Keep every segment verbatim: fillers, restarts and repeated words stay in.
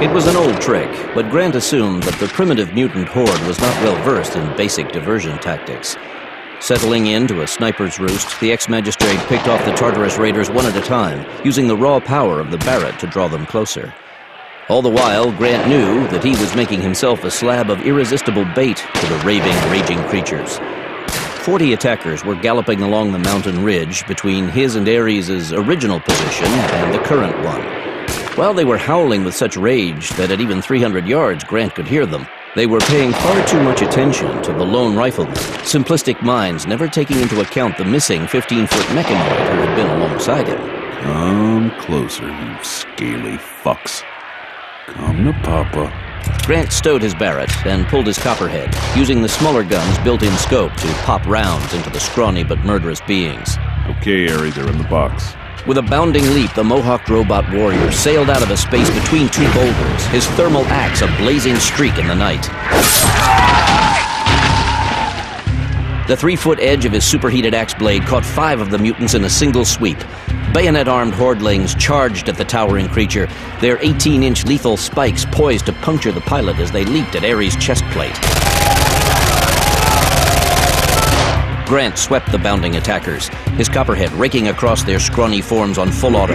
It was an old trick, but Grant assumed that the primitive mutant horde was not well versed in basic diversion tactics. Settling into a sniper's roost, the ex-magistrate picked off the Tartarus raiders one at a time, using the raw power of the Barrett to draw them closer. All the while, Grant knew that he was making himself a slab of irresistible bait to the raving, raging creatures. Forty attackers were galloping along the mountain ridge between his and Ares' original position and the current one. While they were howling with such rage that at even three hundred yards Grant could hear them, they were paying far too much attention to the lone rifleman, simplistic minds never taking into account the missing fifteen-foot mechanoid who had been alongside him. Come closer, you scaly fucks. Come to Papa. Grant stowed his Barrett and pulled his Copperhead, using the smaller gun's built-in scope to pop rounds into the scrawny but murderous beings. Okay, Ares, they're in the box. With a bounding leap, the Mohawked robot warrior sailed out of a space between two boulders, his thermal axe a blazing streak in the night. The three-foot edge of his superheated axe blade caught five of the mutants in a single sweep. Bayonet-armed hordelings charged at the towering creature, their eighteen-inch lethal spikes poised to puncture the pilot as they leaped at Ares' chest plate. Grant swept the bounding attackers, his Copperhead raking across their scrawny forms on full auto.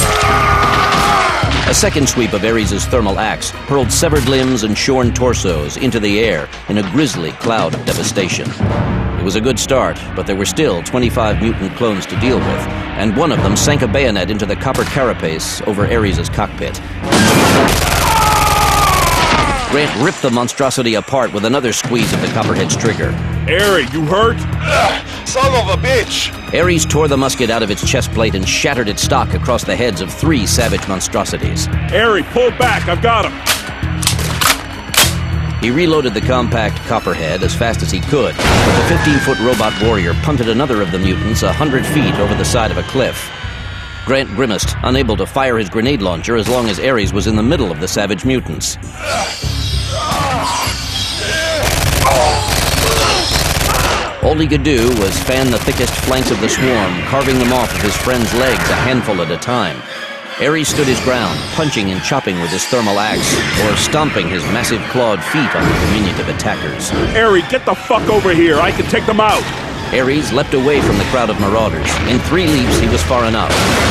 A second sweep of Ares' thermal axe hurled severed limbs and shorn torsos into the air in a grisly cloud of devastation. It was a good start, but there were still twenty-five mutant clones to deal with, and one of them sank a bayonet into the copper carapace over Ares' cockpit. Grant ripped the monstrosity apart with another squeeze of the Copperhead's trigger. Ares, you hurt? Ugh, son of a bitch! Ares tore the musket out of its chest plate and shattered its stock across the heads of three savage monstrosities. Ares, pull back, I've got him! He reloaded the compact Copperhead as fast as he could, but the fifteen-foot robot warrior punted another of the mutants a hundred feet over the side of a cliff. Grant grimaced, unable to fire his grenade launcher as long as Ares was in the middle of the savage mutants. All he could do was fan the thickest flanks of the swarm, carving them off of his friend's legs a handful at a time. Ares stood his ground, punching and chopping with his thermal axe, or stomping his massive clawed feet on the diminutive attackers. Ares, get the fuck over here, I can take them out! Ares leapt away from the crowd of marauders. In three leaps, he was far enough.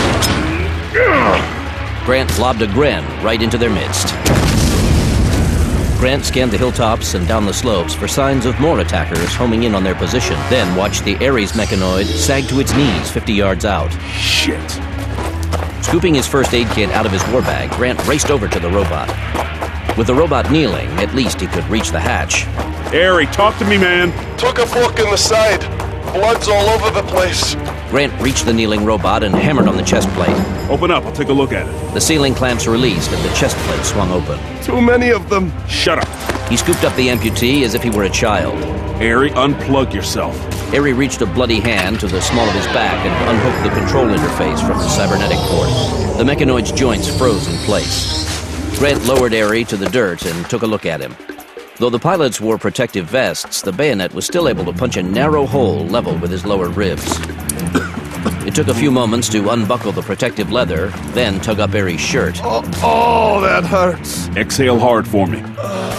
Grant lobbed a gren right into their midst. Grant scanned the hilltops and down the slopes for signs of more attackers homing in on their position, then watched the Ares mechanoid sag to its knees fifty yards out. Shit. Scooping his first aid kit out of his war bag, Grant raced over to the robot. With the robot kneeling, at least he could reach the hatch. Ares, talk to me, man. Took a fork in the side. Blood's all over the place. Grant reached the kneeling robot and hammered on the chest plate. Open up, I'll take a look at it. The ceiling clamps released and the chest plate swung open. Too many of them. Shut up. He scooped up the amputee as if he were a child. Ares, unplug yourself. Ares reached a bloody hand to the small of his back and unhooked the control interface from the cybernetic port. The mechanoid's joints froze in place. Grant lowered Ares to the dirt and took a look at him. Though the pilots wore protective vests, the bayonet was still able to punch a narrow hole level with his lower ribs. It took a few moments to unbuckle the protective leather, then tug up Ares' shirt. Oh, oh, that hurts. Exhale hard for me.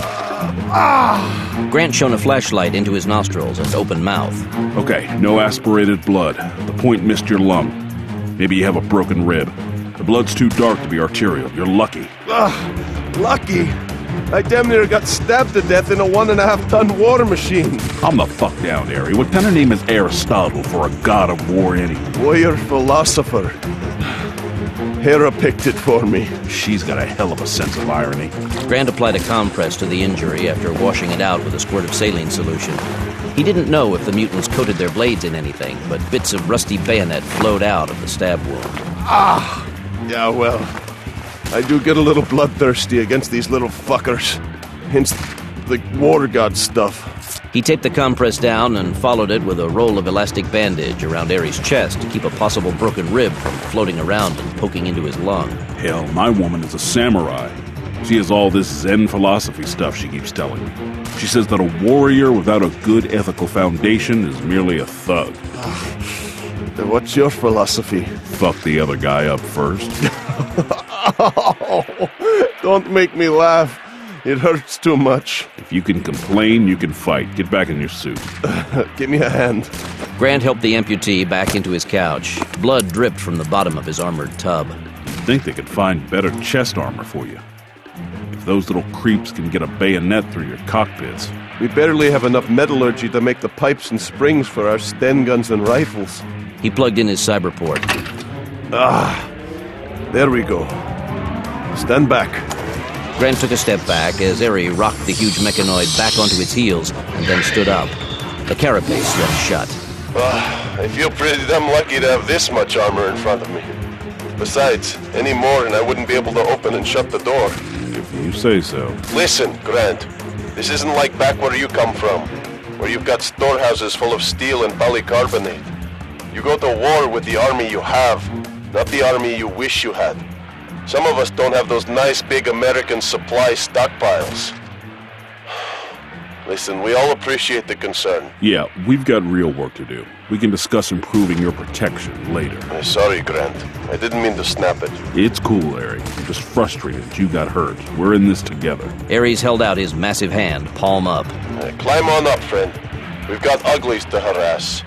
Ah! Grant shone a flashlight into his nostrils and open mouth. Okay, no aspirated blood. The point missed your lung. Maybe you have a broken rib. The blood's too dark to be arterial. You're lucky. Ah, lucky? I damn near got stabbed to death in a one and a half ton war machine. Calm the fuck down, Ares. What kind of name is Aristotle for a god of war anyway? Warrior philosopher. Hera picked it for me. She's got a hell of a sense of irony. Grant applied a compress to the injury after washing it out with a squirt of saline solution. He didn't know if the mutants coated their blades in anything, but bits of rusty bayonet flowed out of the stab wound. Ah! Yeah, well, I do get a little bloodthirsty against these little fuckers. Hence the war god stuff. He taped the compress down and followed it with a roll of elastic bandage around Ares' chest to keep a possible broken rib from floating around and poking into his lung. Hell, my woman is a samurai. She has all this Zen philosophy stuff she keeps telling me. She says that a warrior without a good ethical foundation is merely a thug. Then what's your philosophy? Fuck the other guy up first. Oh, Don't make me laugh. It hurts too much. If you can complain, you can fight. Get back in your suit. Give me a hand. Grant helped the amputee back into his couch. Blood dripped from the bottom of his armored tub. You'd think they could find better chest armor for you. If those little creeps can get a bayonet through your cockpits. We barely have enough metallurgy to make the pipes and springs for our Sten guns and rifles. He plugged in his cyberport. Ah, there we go. Stand back. Grant took a step back as Eri rocked the huge mechanoid back onto its heels and then stood up. The carapace swung shut. Uh, I feel pretty damn lucky to have this much armor in front of me. Besides, any more and I wouldn't be able to open and shut the door. If you say so. Listen, Grant. This isn't like back where you come from, where you've got storehouses full of steel and polycarbonate. You go to war with the army you have, not the army you wish you had. Some of us don't have those nice big American supply stockpiles. Listen, we all appreciate the concern. Yeah, we've got real work to do. We can discuss improving your protection later. I'm sorry, Grant. I didn't mean to snap at you. It's cool, Eri. I'm just frustrated that you got hurt. We're in this together. Ares held out his massive hand, palm up. Uh, climb on up, friend. We've got uglies to harass.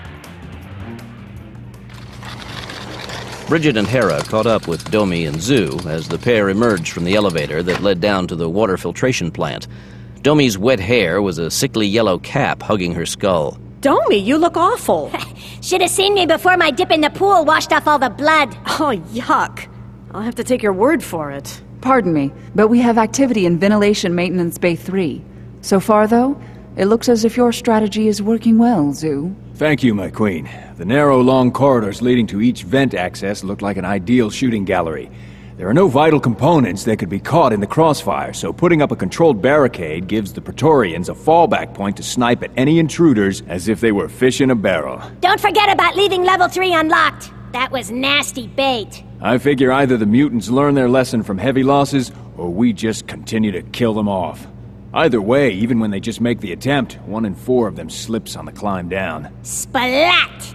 Bridget and Hera caught up with Domi and Zu as the pair emerged from the elevator that led down to the water filtration plant. Domi's wet hair was a sickly yellow cap hugging her skull. Domi, you look awful. Should have seen me before my dip in the pool washed off all the blood. Oh, yuck. I'll have to take your word for it. Pardon me, but we have activity in Ventilation Maintenance Bay three. So far, though, it looks as if your strategy is working well, Zu. Thank you, my queen. The narrow, long corridors leading to each vent access look like an ideal shooting gallery. There are no vital components that could be caught in the crossfire, so putting up a controlled barricade gives the Praetorians a fallback point to snipe at any intruders as if they were fish in a barrel. Don't forget about leaving level three unlocked. That was nasty bait. I figure either the mutants learn their lesson from heavy losses, or we just continue to kill them off. Either way, even when they just make the attempt, one in four of them slips on the climb down. Splat!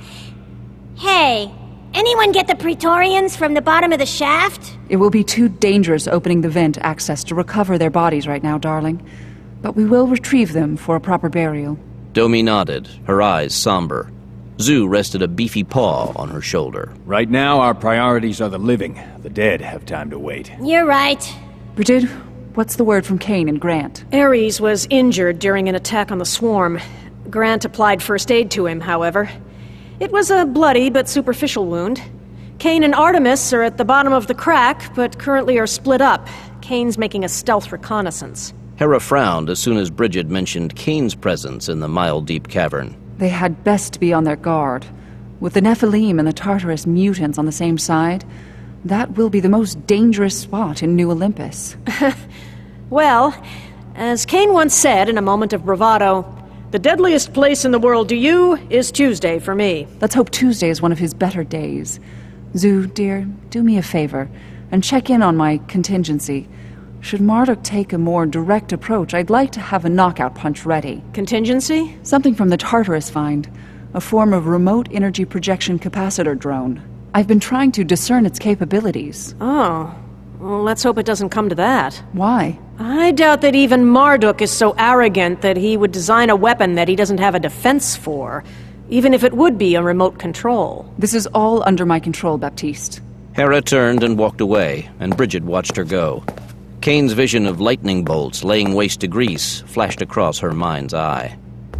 Hey, anyone get the Praetorians from the bottom of the shaft? It will be too dangerous opening the vent access to recover their bodies right now, darling. But we will retrieve them for a proper burial. Domi nodded, her eyes somber. Zu rested a beefy paw on her shoulder. Right now, our priorities are the living. The dead have time to wait. You're right. Bridget, what's the word from Kane and Grant? Ares was injured during an attack on the swarm. Grant applied first aid to him, however. It was a bloody but superficial wound. Kane and Artemis are at the bottom of the crack, but currently are split up. Kane's making a stealth reconnaissance. Hera frowned as soon as Bridget mentioned Kane's presence in the mile-deep cavern. They had best be on their guard. With the Nephilim and the Tartarus mutants on the same side, that will be the most dangerous spot in New Olympus. Well, as Kane once said in a moment of bravado, the deadliest place in the world to you is Tuesday for me. Let's hope Tuesday is one of his better days. Zu, dear, do me a favor and check in on my contingency. Should Marduk take a more direct approach, I'd like to have a knockout punch ready. Contingency? Something from the Tartarus find, a form of remote energy projection capacitor drone. I've been trying to discern its capabilities. Oh, well, let's hope it doesn't come to that. Why? I doubt that even Marduk is so arrogant that he would design a weapon that he doesn't have a defense for, even if it would be a remote control. This is all under my control, Baptiste. Hera turned and walked away, and Bridget watched her go. Kane's vision of lightning bolts laying waste to Greece flashed across her mind's eye.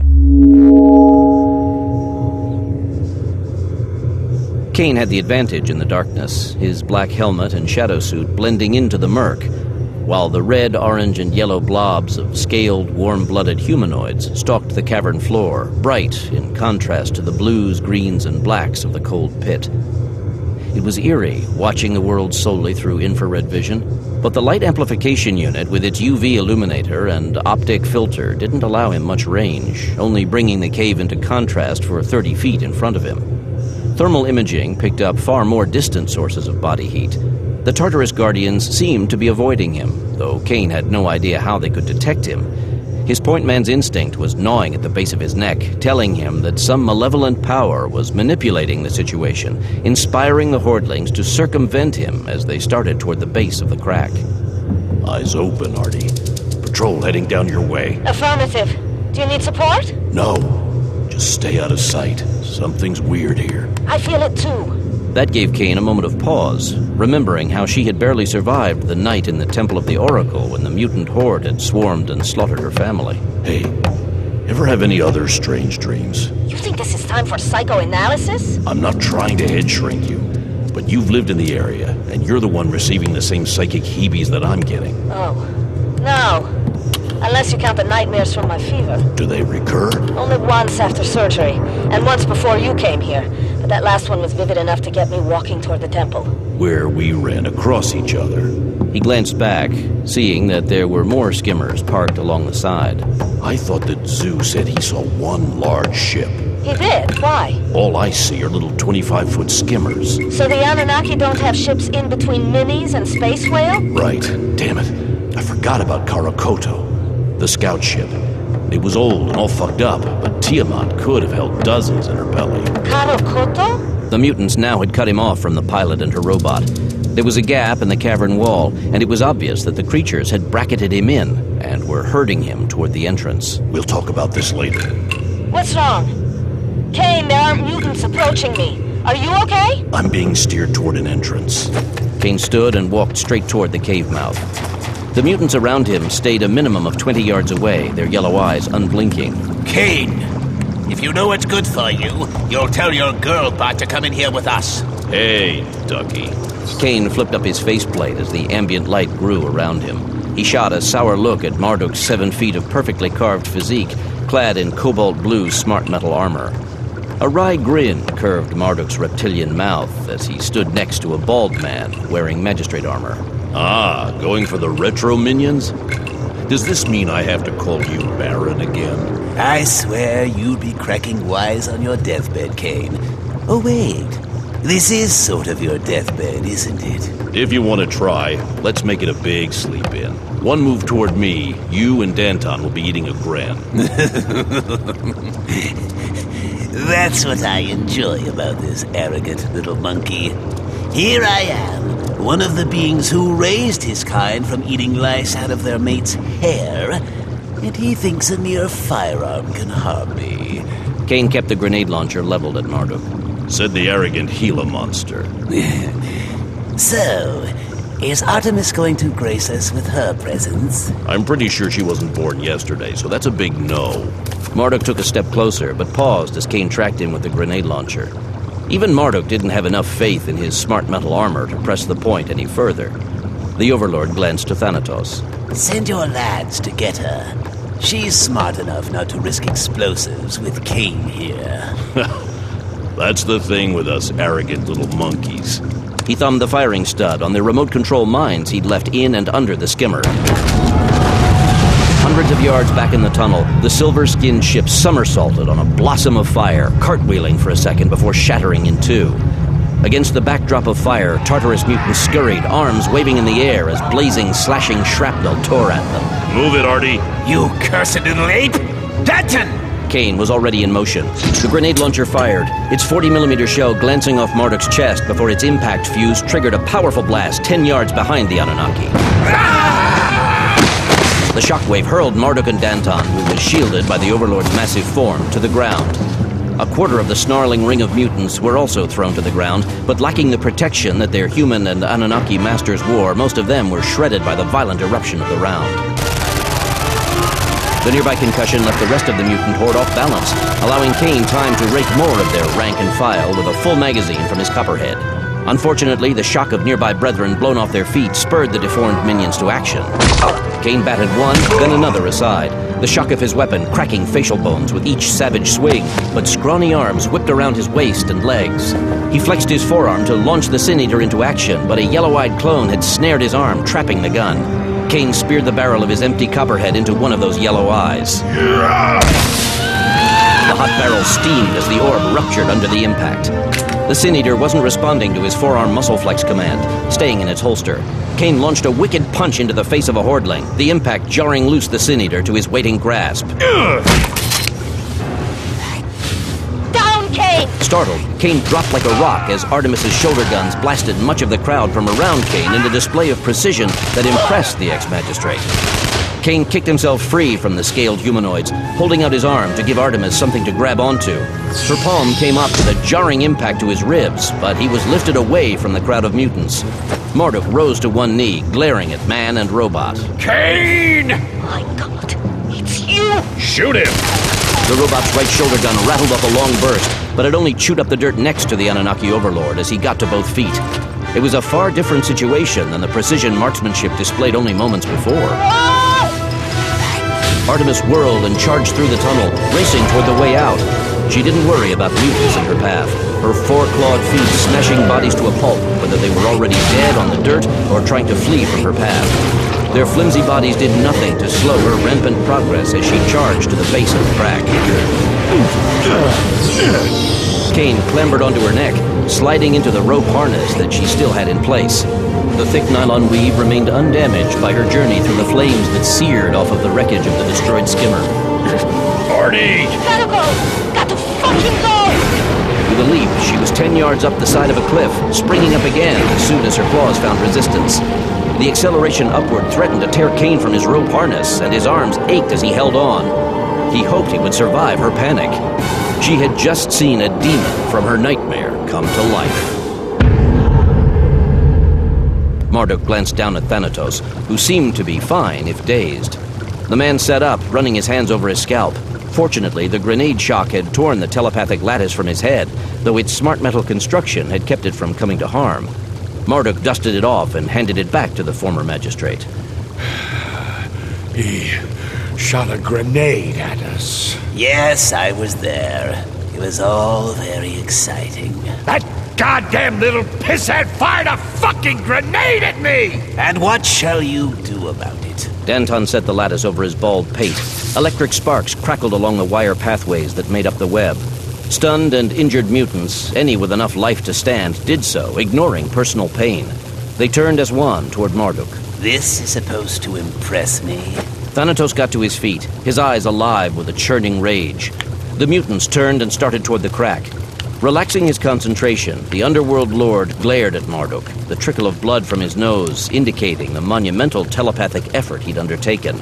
Kane had the advantage in the darkness, his black helmet and shadow suit blending into the murk, while the red, orange, and yellow blobs of scaled, warm-blooded humanoids stalked the cavern floor, bright in contrast to the blues, greens, and blacks of the cold pit. It was eerie, watching the world solely through infrared vision, but the light amplification unit with its U V illuminator and optic filter didn't allow him much range, only bringing the cave into contrast for thirty feet in front of him. Thermal imaging picked up far more distant sources of body heat. The Tartarus Guardians seemed to be avoiding him, though Kane had no idea how they could detect him. His point man's instinct was gnawing at the base of his neck, telling him that some malevolent power was manipulating the situation, inspiring the Hordlings to circumvent him as they started toward the base of the crack. Eyes open, Artie. Patrol heading down your way. Affirmative. Do you need support? No. Just stay out of sight. Something's weird here. I feel it too. That gave Kane a moment of pause, remembering how she had barely survived the night in the Temple of the Oracle when the mutant horde had swarmed and slaughtered her family. Hey, ever have any other strange dreams? You think this is time for psychoanalysis? I'm not trying to head shrink you, but you've lived in the area, and you're the one receiving the same psychic heebies that I'm getting. Oh, no. Unless you count the nightmares from my fever. Do they recur? Only once after surgery, and once before you came here. But that last one was vivid enough to get me walking toward the temple. Where we ran across each other. He glanced back, seeing that there were more skimmers parked along the side. I thought that Zoo said he saw one large ship. He did? Why? All I see are little twenty-five-foot skimmers. So the Anunnaki don't have ships in between minis and Space Whale? Right. Damn it. I forgot about Karakoto. The scout ship. It was old and all fucked up, but Tiamat could have held dozens in her belly. Karakoto? The mutants now had cut him off from the pilot and her robot. There was a gap in the cavern wall, and it was obvious that the creatures had bracketed him in and were herding him toward the entrance. We'll talk about this later. What's wrong? Kane, there aren't mutants approaching me. Are you okay? I'm being steered toward an entrance. Kane stood and walked straight toward the cave mouth. The mutants around him stayed a minimum of twenty yards away, their yellow eyes unblinking. Kane, if you know what's good for you, you'll tell your girl bot to come in here with us. Hey, Ducky. Kane flipped up his faceplate as the ambient light grew around him. He shot a sour look at Marduk's seven feet of perfectly carved physique, clad in cobalt blue smart metal armor. A wry grin curved Marduk's reptilian mouth as he stood next to a bald man wearing magistrate armor. Ah, going for the retro minions? Does this mean I have to call you Baron again? I swear you'd be cracking wise on your deathbed, Kane. Oh, wait. This is sort of your deathbed, isn't it? If you want to try, let's make it a big sleep-in. One move toward me, you and Danton will be eating a grand. That's what I enjoy about this arrogant little monkey. Here I am, one of the beings who raised his kind from eating lice out of their mate's hair, and he thinks a mere firearm can harm me. Kane kept the grenade launcher leveled at Marduk. Said the arrogant Gila monster. So, is Artemis going to grace us with her presence? I'm pretty sure she wasn't born yesterday, so that's a big no. Marduk took a step closer, but paused as Kane tracked him with the grenade launcher. Even Marduk didn't have enough faith in his smart metal armor to press the point any further. The Overlord glanced to Thanatos. Send your lads to get her. She's smart enough not to risk explosives with Kane here. That's the thing with us arrogant little monkeys. He thumbed the firing stud on the remote control mines he'd left in and under the skimmer. Hundreds of yards back in the tunnel, the silver-skinned ship somersaulted on a blossom of fire, cartwheeling for a second before shattering in two. Against the backdrop of fire, Tartarus mutants scurried, arms waving in the air as blazing, slashing shrapnel tore at them. Move it, Artie. You cursed little ape! Danton! Kane was already in motion. The grenade launcher fired, its forty millimeter shell glancing off Marduk's chest before its impact fuse triggered a powerful blast ten yards behind the Anunnaki. The shockwave hurled Marduk and Danton, who was shielded by the Overlord's massive form, to the ground. A quarter of the snarling ring of mutants were also thrown to the ground, but lacking the protection that their human and Anunnaki masters wore, most of them were shredded by the violent eruption of the round. The nearby concussion left the rest of the mutant horde off balance, allowing Kane time to rake more of their rank and file with a full magazine from his copperhead. Unfortunately, the shock of nearby brethren blown off their feet spurred the deformed minions to action. Kane batted one, then another aside, the shock of his weapon cracking facial bones with each savage swing, but scrawny arms whipped around his waist and legs. He flexed his forearm to launch the Sin Eater into action, but a yellow-eyed clone had snared his arm, trapping the gun. Kane speared the barrel of his empty copperhead into one of those yellow eyes. The hot barrel steamed as the orb ruptured under the impact. The Sin Eater wasn't responding to his forearm muscle flex command, staying in its holster. Kane launched a wicked punch into the face of a hordeling, the impact jarring loose the Sin Eater to his waiting grasp. Down, Kane! Startled, Kane dropped like a rock as Artemis's shoulder guns blasted much of the crowd from around Kane in a display of precision that impressed the ex-magistrate. Kane kicked himself free from the scaled humanoids, holding out his arm to give Artemis something to grab onto. Her palm came up with a jarring impact to his ribs, but he was lifted away from the crowd of mutants. Marduk rose to one knee, glaring at man and robot. Kane! My God, it's you! Shoot him! The robot's right shoulder gun rattled off a long burst, but it only chewed up the dirt next to the Anunnaki overlord as he got to both feet. It was a far different situation than the precision marksmanship displayed only moments before. Artemis whirled and charged through the tunnel, racing toward the way out. She didn't worry about mutants in her path, her four-clawed feet smashing bodies to a pulp, whether they were already dead on the dirt or trying to flee from her path. Their flimsy bodies did nothing to slow her rampant progress as she charged to the base of the crack. Kane clambered onto her neck, sliding into the rope harness that she still had in place. The thick nylon weave remained undamaged by her journey through the flames that seared off of the wreckage of the destroyed skimmer. Artie! Gotta go! Got to fucking go! With a leap, she was ten yards up the side of a cliff, springing up again as soon as her claws found resistance. The acceleration upward threatened to tear Kane from his rope harness, and his arms ached as he held on. He hoped he would survive her panic. She had just seen a demon from her nightmare come to life. Marduk glanced down at Thanatos, who seemed to be fine if dazed. The man sat up, running his hands over his scalp. Fortunately, the grenade shock had torn the telepathic lattice from his head, though its smart metal construction had kept it from coming to harm. Marduk dusted it off and handed it back to the former magistrate. He shot a grenade at us. Yes, I was there. It was all very exciting. That goddamn little pisshead fired a fucking grenade at me! And what shall you do about it? Danton set the lattice over his bald pate. Electric sparks crackled along the wire pathways that made up the web. Stunned and injured mutants, any with enough life to stand, did so, ignoring personal pain. They turned as one toward Marduk. This is supposed to impress me? Thanatos got to his feet, his eyes alive with a churning rage. The mutants turned and started toward the crack. Relaxing his concentration, the Underworld Lord glared at Marduk, the trickle of blood from his nose indicating the monumental telepathic effort he'd undertaken.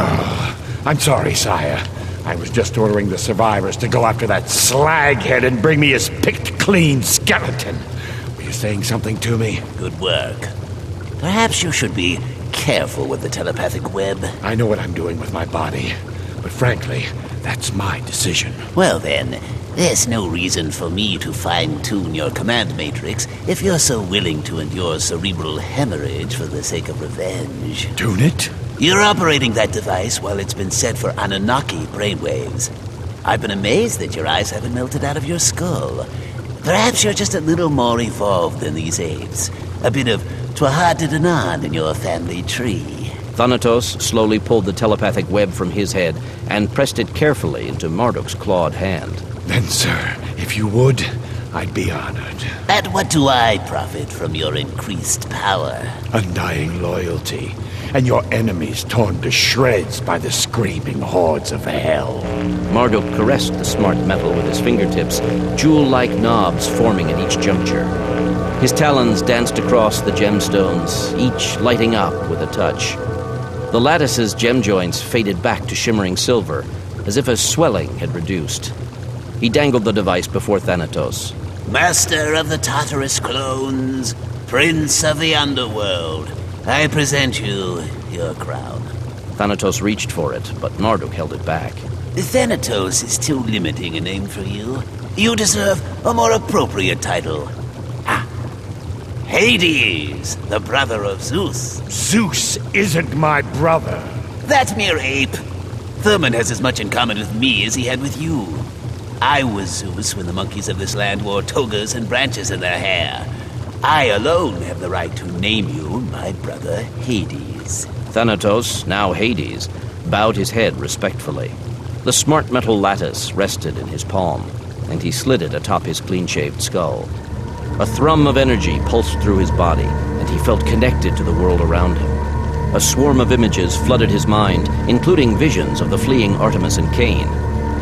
I'm sorry, sire. I was just ordering the survivors to go after that slaghead and bring me his picked clean skeleton. Were you saying something to me? Good work. Perhaps you should be careful with the telepathic web. I know what I'm doing with my body, but frankly, that's my decision. Well then, there's no reason for me to fine-tune your command matrix if you're so willing to endure cerebral hemorrhage for the sake of revenge. Tune it? You're operating that device while it's been set for Anunnaki brainwaves. I've been amazed that your eyes haven't melted out of your skull. Perhaps you're just a little more evolved than these apes. A bit of Twaha-Didanan in your family tree. Thanatos slowly pulled the telepathic web from his head and pressed it carefully into Marduk's clawed hand. Then, sir, if you would, I'd be honored. And what do I profit from your increased power? Undying loyalty, and your enemies torn to shreds by the screaming hordes of hell. Marduk caressed the smart metal with his fingertips, jewel-like knobs forming at each juncture. His talons danced across the gemstones, each lighting up with a touch. The lattice's gem joints faded back to shimmering silver, as if a swelling had reduced. He dangled the device before Thanatos. Master of the Tartarus clones, Prince of the Underworld, I present you your crown. Thanatos reached for it, but Marduk held it back. Thanatos is too limiting a name for you. You deserve a more appropriate title. Ah, Hades, the brother of Zeus. Zeus isn't my brother. That mere ape. Thurman has as much in common with me as he had with you. I was Zeus when the monkeys of this land wore togas and branches in their hair. I alone have the right to name you my brother Hades. Thanatos, now Hades, bowed his head respectfully. The smart metal lattice rested in his palm, and he slid it atop his clean-shaved skull. A thrum of energy pulsed through his body, and he felt connected to the world around him. A swarm of images flooded his mind, including visions of the fleeing Artemis and Kane.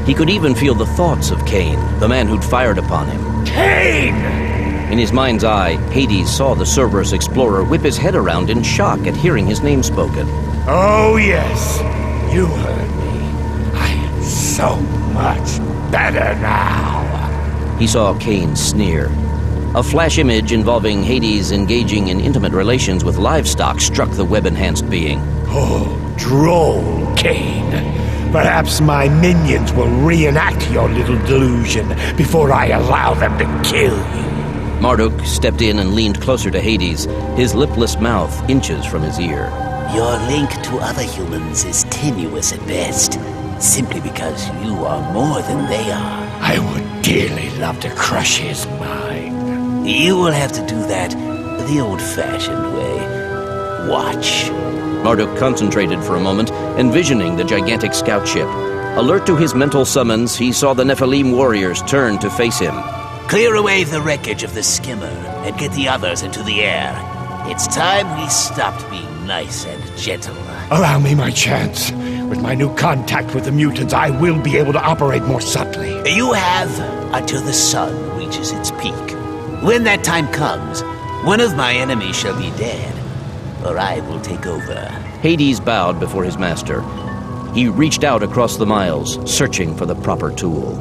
He could even feel the thoughts of Kane, the man who'd fired upon him. Kane! In his mind's eye, Hades saw the Cerberus explorer whip his head around in shock at hearing his name spoken. Oh, yes. You heard me. I am so much better now. He saw Kane sneer. A flash image involving Hades engaging in intimate relations with livestock struck the web-enhanced being. Oh, droll, Kane. Perhaps my minions will reenact your little delusion before I allow them to kill you. Marduk stepped in and leaned closer to Hades, his lipless mouth inches from his ear. Your link to other humans is tenuous at best, simply because you are more than they are. I would dearly love to crush his mind. You will have to do that the old-fashioned way. Watch. Marduk concentrated for a moment, envisioning the gigantic scout ship. Alert to his mental summons, he saw the Nephilim warriors turn to face him. Clear away the wreckage of the skimmer and get the others into the air. It's time we stopped being nice and gentle. Allow me my chance. With my new contact with the mutants, I will be able to operate more subtly. You have until the sun reaches its peak. When that time comes, one of my enemies shall be dead, or I will take over. Hades bowed before his master. He reached out across the miles, searching for the proper tool.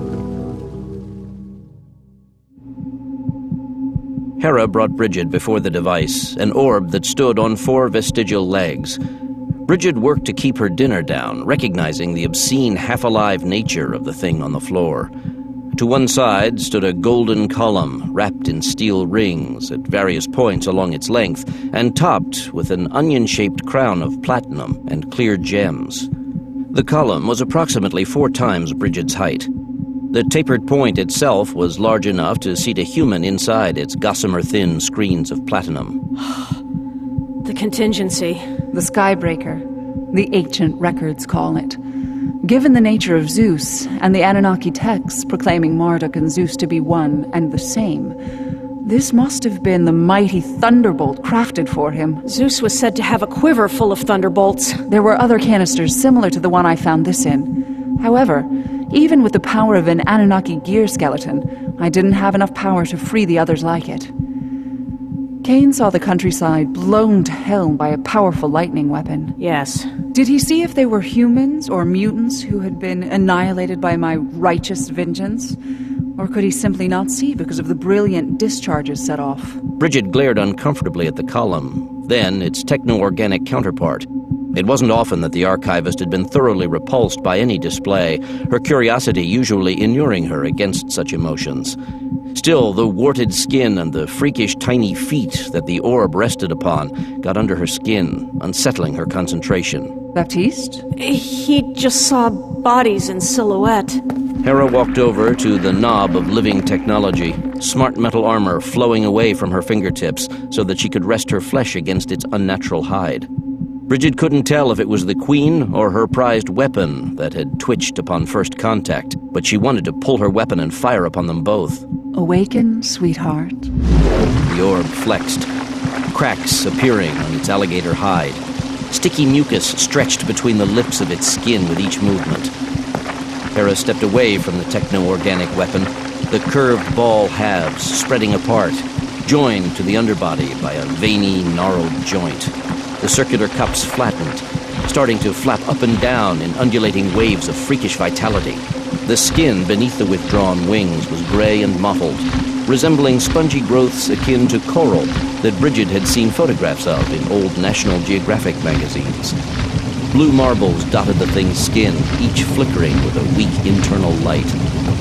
Hera brought Brigid before the device, an orb that stood on four vestigial legs. Brigid worked to keep her dinner down, recognizing the obscene, half-alive nature of the thing on the floor. To one side stood a golden column wrapped in steel rings at various points along its length and topped with an onion-shaped crown of platinum and clear gems. The column was approximately four times Brigid's height. The tapered point itself was large enough to seat a human inside its gossamer-thin screens of platinum. The contingency. The Skybreaker. The ancient records call it. Given the nature of Zeus and the Anunnaki texts proclaiming Marduk and Zeus to be one and the same, this must have been the mighty thunderbolt crafted for him. Zeus was said to have a quiver full of thunderbolts. There were other canisters similar to the one I found this in. However, even with the power of an Anunnaki gear skeleton, I didn't have enough power to free the others like it. Kane saw the countryside blown to hell by a powerful lightning weapon. Yes. Did he see if they were humans or mutants who had been annihilated by my righteous vengeance? Or could he simply not see because of the brilliant discharges set off? Brigid glared uncomfortably at the column, then its techno-organic counterpart. It wasn't often that the archivist had been thoroughly repulsed by any display, her curiosity usually inuring her against such emotions. Still, the warted skin and the freakish tiny feet that the orb rested upon got under her skin, unsettling her concentration. Baptiste? He just saw bodies in silhouette. Hera walked over to the knob of living technology, smart metal armor flowing away from her fingertips so that she could rest her flesh against its unnatural hide. Brigid couldn't tell if it was the Queen or her prized weapon that had twitched upon first contact, but she wanted to pull her weapon and fire upon them both. Awaken, sweetheart. The orb flexed, cracks appearing on its alligator hide. Sticky mucus stretched between the lips of its skin with each movement. Hera stepped away from the techno-organic weapon, the curved ball halves spreading apart, joined to the underbody by a veiny, gnarled joint. The circular cups flattened, starting to flap up and down in undulating waves of freakish vitality. The skin beneath the withdrawn wings was gray and mottled, resembling spongy growths akin to coral that Brigid had seen photographs of in old National Geographic magazines. Blue marbles dotted the thing's skin, each flickering with a weak internal light.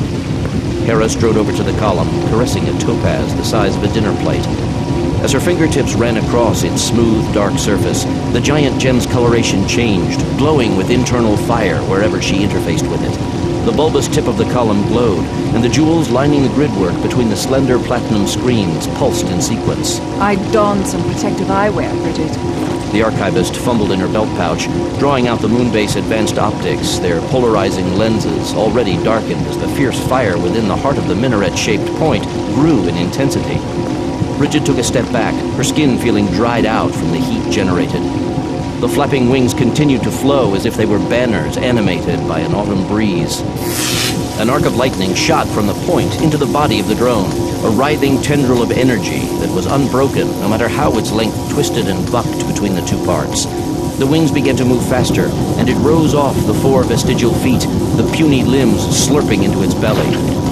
Hera strode over to the column, caressing a topaz the size of a dinner plate. As her fingertips ran across its smooth, dark surface, the giant gem's coloration changed, glowing with internal fire wherever she interfaced with it. The bulbous tip of the column glowed, and the jewels lining the gridwork between the slender platinum screens pulsed in sequence. I donned some protective eyewear, Brigid. The archivist fumbled in her belt pouch, drawing out the Moonbase advanced optics, their polarizing lenses already darkened as the fierce fire within the heart of the minaret-shaped point grew in intensity. Brigid took a step back, her skin feeling dried out from the heat generated. The flapping wings continued to flow as if they were banners animated by an autumn breeze. An arc of lightning shot from the point into the body of the drone, a writhing tendril of energy that was unbroken no matter how its length twisted and bucked between the two parts. The wings began to move faster, and it rose off the four vestigial feet, the puny limbs slurping into its belly.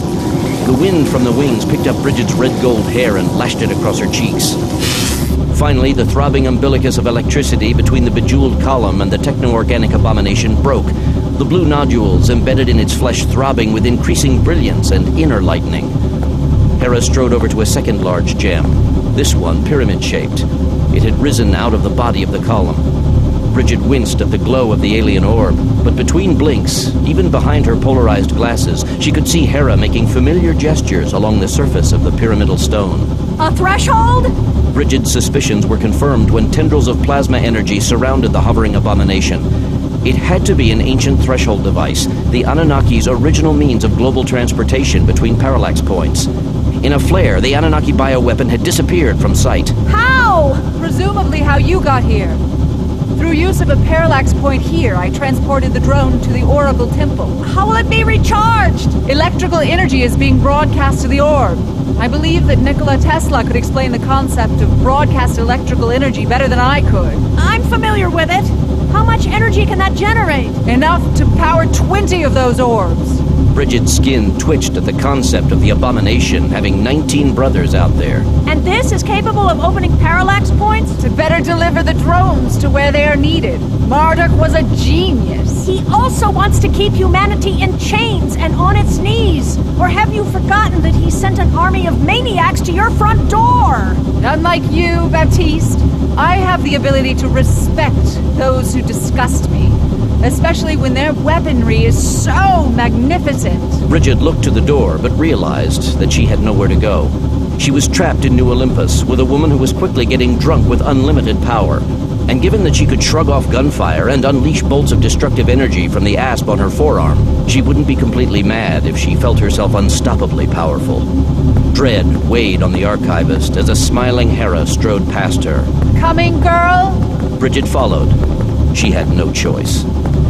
The wind from the wings picked up Bridget's red-gold hair and lashed it across her cheeks. Finally, the throbbing umbilicus of electricity between the bejeweled column and the techno-organic abomination broke, the blue nodules embedded in its flesh throbbing with increasing brilliance and inner lightning. Hera strode over to a second large gem, this one pyramid-shaped. It had risen out of the body of the column. Bridget winced at the glow of the alien orb, but between blinks, even behind her polarized glasses, she could see Hera making familiar gestures along the surface of the pyramidal stone. A threshold? Bridget's suspicions were confirmed when tendrils of plasma energy surrounded the hovering abomination. It had to be an ancient threshold device, the Anunnaki's original means of global transportation between parallax points. In a flare, the Anunnaki bioweapon had disappeared from sight. How? Presumably how you got here. Through use of a parallax point here, I transported the drone to the Oracle Temple. How will it be recharged? Electrical energy is being broadcast to the orb. I believe that Nikola Tesla could explain the concept of broadcast electrical energy better than I could. I'm familiar with it. How much energy can that generate? Enough to power twenty of those orbs. Bridget's skin twitched at the concept of the abomination having nineteen brothers out there. And this is capable of opening parallax points? To better deliver the drones to where they are needed. Marduk was a genius. He also wants to keep humanity in chains and on its knees. Or have you forgotten that he sent an army of maniacs to your front door? Unlike you, Baptiste, I have the ability to respect those who disgust me. Especially when their weaponry is so magnificent. Bridget looked to the door, but realized that she had nowhere to go. She was trapped in New Olympus with a woman who was quickly getting drunk with unlimited power. And given that she could shrug off gunfire and unleash bolts of destructive energy from the asp on her forearm, she wouldn't be completely mad if she felt herself unstoppably powerful. Dread weighed on the archivist as a smiling Hera strode past her. Coming, girl? Bridget followed. She had no choice.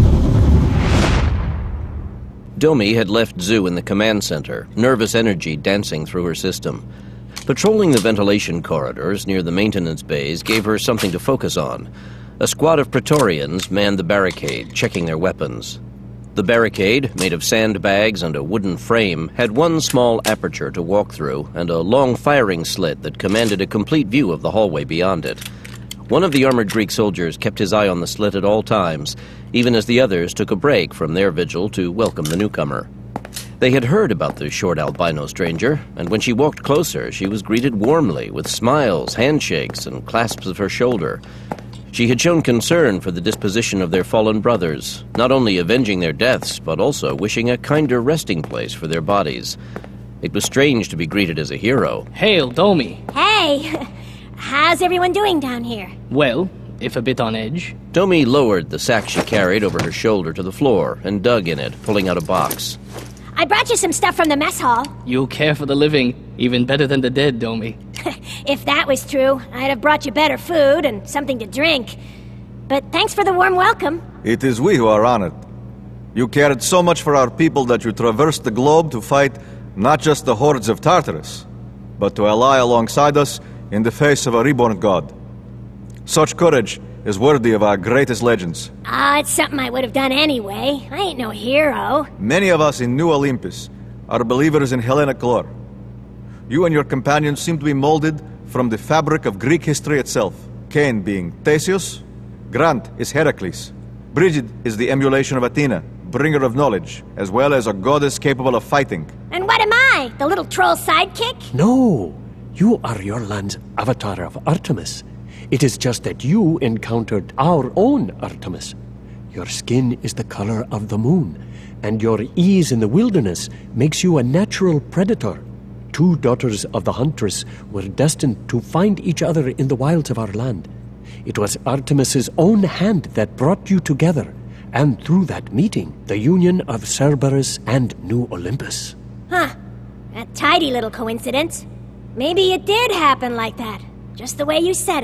Domi had left Zu in the command center, nervous energy dancing through her system. Patrolling the ventilation corridors near the maintenance bays gave her something to focus on. A squad of Praetorians manned the barricade, checking their weapons. The barricade, made of sandbags and a wooden frame, had one small aperture to walk through and a long firing slit that commanded a complete view of the hallway beyond it. One of the armored Greek soldiers kept his eye on the slit at all times, even as the others took a break from their vigil to welcome the newcomer. They had heard about the short albino stranger, and when she walked closer, she was greeted warmly with smiles, handshakes, and clasps of her shoulder. She had shown concern for the disposition of their fallen brothers, not only avenging their deaths, but also wishing a kinder resting place for their bodies. It was strange to be greeted as a hero. Hail, Domi. Hey! How's everyone doing down here? Well, if a bit on edge. Domi lowered the sack she carried over her shoulder to the floor and dug in it, pulling out a box. I brought you some stuff from the mess hall. You care for the living, even better than the dead, Domi. If that was true, I'd have brought you better food and something to drink. But thanks for the warm welcome. It is we who are honored. You cared so much for our people that you traversed the globe to fight not just the hordes of Tartarus, but to ally alongside us in the face of a reborn god. Such courage is worthy of our greatest legends. Ah, uh, it's something I would have done anyway. I ain't no hero. Many of us in New Olympus are believers in Hellenic lore. You and your companions seem to be molded from the fabric of Greek history itself. Cain being Theseus, Grant is Heracles. Bridget is the emulation of Athena, bringer of knowledge, as well as a goddess capable of fighting. And what am I? The little troll sidekick? No! You are your land's avatar of Artemis. It is just that you encountered our own Artemis. Your skin is the color of the moon, and your ease in the wilderness makes you a natural predator. Two daughters of the huntress were destined to find each other in the wilds of our land. It was Artemis's own hand that brought you together, and through that meeting, the union of Cerberus and New Olympus. Huh. A tidy little coincidence. Maybe it did happen like that, just the way you said it.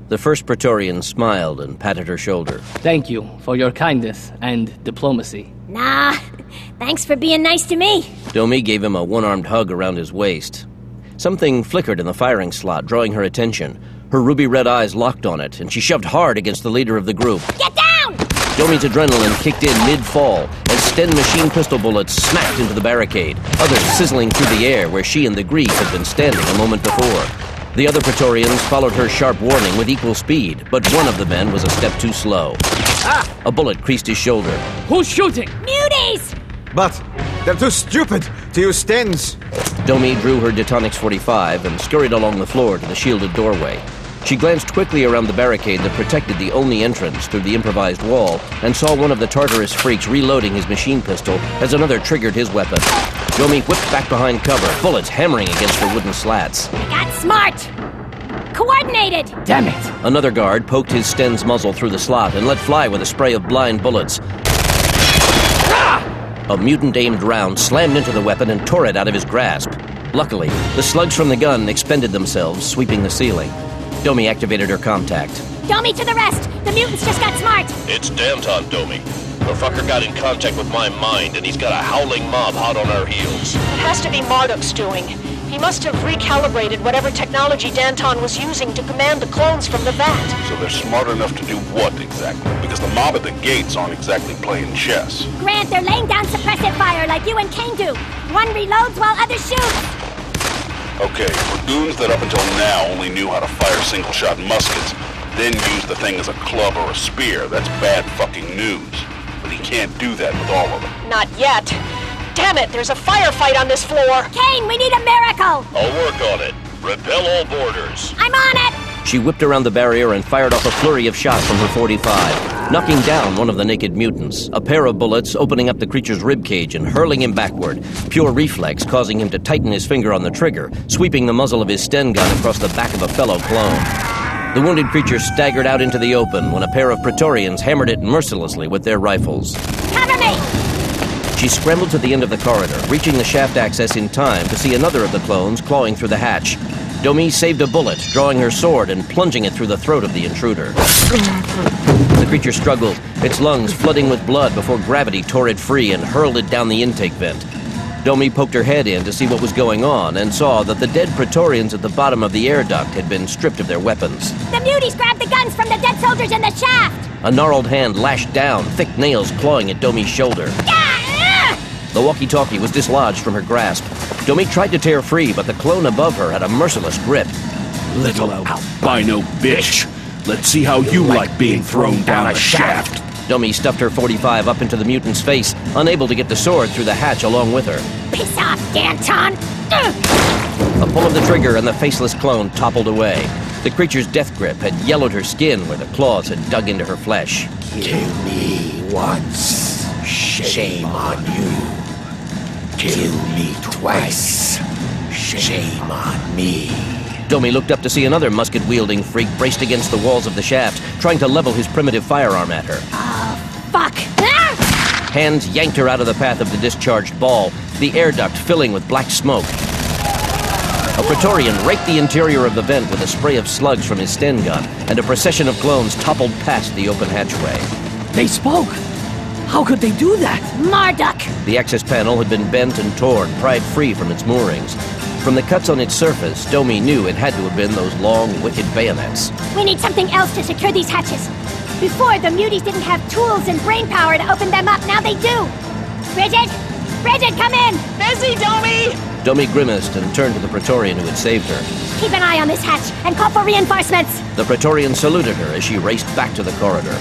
The first Praetorian smiled and patted her shoulder. Thank you for your kindness and diplomacy. Nah, thanks for being nice to me. Domi gave him a one-armed hug around his waist. Something flickered in the firing slot, drawing her attention. Her ruby-red eyes locked on it, and she shoved hard against the leader of the group. Get down! Domi's adrenaline kicked in mid-fall, as Sten machine pistol bullets smacked into the barricade, others sizzling through the air where she and the Greek had been standing a moment before. The other Praetorians followed her sharp warning with equal speed, but one of the men was a step too slow. Ah! A bullet creased his shoulder. Who's shooting? Muties! But they're too stupid to use Stens. Domi drew her Detonix forty-five and scurried along the floor to the shielded doorway. She glanced quickly around the barricade that protected the only entrance through the improvised wall and saw one of the Tartarus freaks reloading his machine pistol as another triggered his weapon. Domi whipped back behind cover, bullets hammering against the wooden slats. I got smart! Coordinated! Damn it! Another guard poked his Sten's muzzle through the slot and let fly with a spray of blind bullets. Ah! A mutant-aimed round slammed into the weapon and tore it out of his grasp. Luckily, the slugs from the gun expended themselves, sweeping the ceiling. Domi activated her contact. Domi to the rest! The mutants just got smart! It's Danton, Domi. The fucker got in contact with my mind, and he's got a howling mob hot on our heels. It has to be Marduk's doing. He must have recalibrated whatever technology Danton was using to command the clones from the vat. So they're smart enough to do what exactly? Because the mob at the gates aren't exactly playing chess. Grant, they're laying down suppressive fire like you and Kane do. One reloads while others shoot. Okay, for goons that up until now only knew how to fire single-shot muskets, then use the thing as a club or a spear, that's bad fucking news. But he can't do that with all of them. Not yet. Damn it, there's a firefight on this floor. Kane, we need a miracle. I'll work on it. Repel all boarders. I'm on it. She whipped around the barrier and fired off a flurry of shots from her forty-five, knocking down one of the naked mutants, a pair of bullets opening up the creature's ribcage and hurling him backward, pure reflex causing him to tighten his finger on the trigger, sweeping the muzzle of his Sten gun across the back of a fellow clone. The wounded creature staggered out into the open when a pair of Praetorians hammered it mercilessly with their rifles. Cover me! She scrambled to the end of the corridor, reaching the shaft access in time to see another of the clones clawing through the hatch. Domi saved a bullet, drawing her sword and plunging it through the throat of the intruder. The creature struggled, its lungs flooding with blood before gravity tore it free and hurled it down the intake vent. Domi poked her head in to see what was going on and saw that the dead Praetorians at the bottom of the air duct had been stripped of their weapons. The muties grabbed the guns from the dead soldiers in the shaft! A gnarled hand lashed down, thick nails clawing at Domi's shoulder. The walkie-talkie was dislodged from her grasp. Domi tried to tear free, but the clone above her had a merciless grip. Little albino bitch! Let's see how you like being thrown down a shaft! Domi stuffed her forty-five up into the mutant's face, unable to get the sword through the hatch along with her. Piss off, Danton! A pull of the trigger and the faceless clone toppled away. The creature's death grip had yellowed her skin where the claws had dug into her flesh. Kill me once, shame on you. Kill me twice, shame on me. Domi looked up to see another musket-wielding freak braced against the walls of the shaft, trying to level his primitive firearm at her. Oh, fuck! Hands yanked her out of the path of the discharged ball, the air duct filling with black smoke. A Praetorian raked the interior of the vent with a spray of slugs from his Sten gun, and a procession of clones toppled past the open hatchway. They spoke! How could they do that? Marduk! The access panel had been bent and torn, pried free from its moorings. From the cuts on its surface, Domi knew it had to have been those long, wicked bayonets. We need something else to secure these hatches. Before, the muties didn't have tools and brain power to open them up. Now they do. Bridget! Bridget, come in! Busy, Domi! Domi grimaced and turned to the Praetorian who had saved her. Keep an eye on this hatch and call for reinforcements! The Praetorian saluted her as she raced back to the corridor.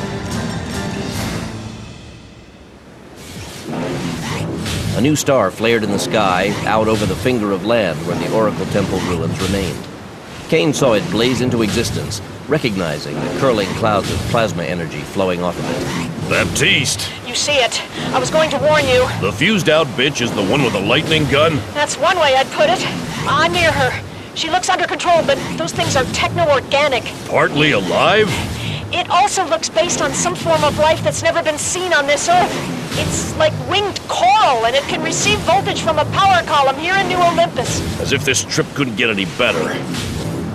A new star flared in the sky, out over the finger of land where the Oracle Temple ruins remained. Kane saw it blaze into existence, recognizing the curling clouds of plasma energy flowing off of it. Baptiste! You see it. I was going to warn you. The fused-out bitch is the one with the lightning gun? That's one way I'd put it. I'm near her. She looks under control, but those things are techno-organic. Partly alive? It also looks based on some form of life that's never been seen on this Earth. It's like winged coral, and it can receive voltage from a power column here in New Olympus. As if this trip couldn't get any better.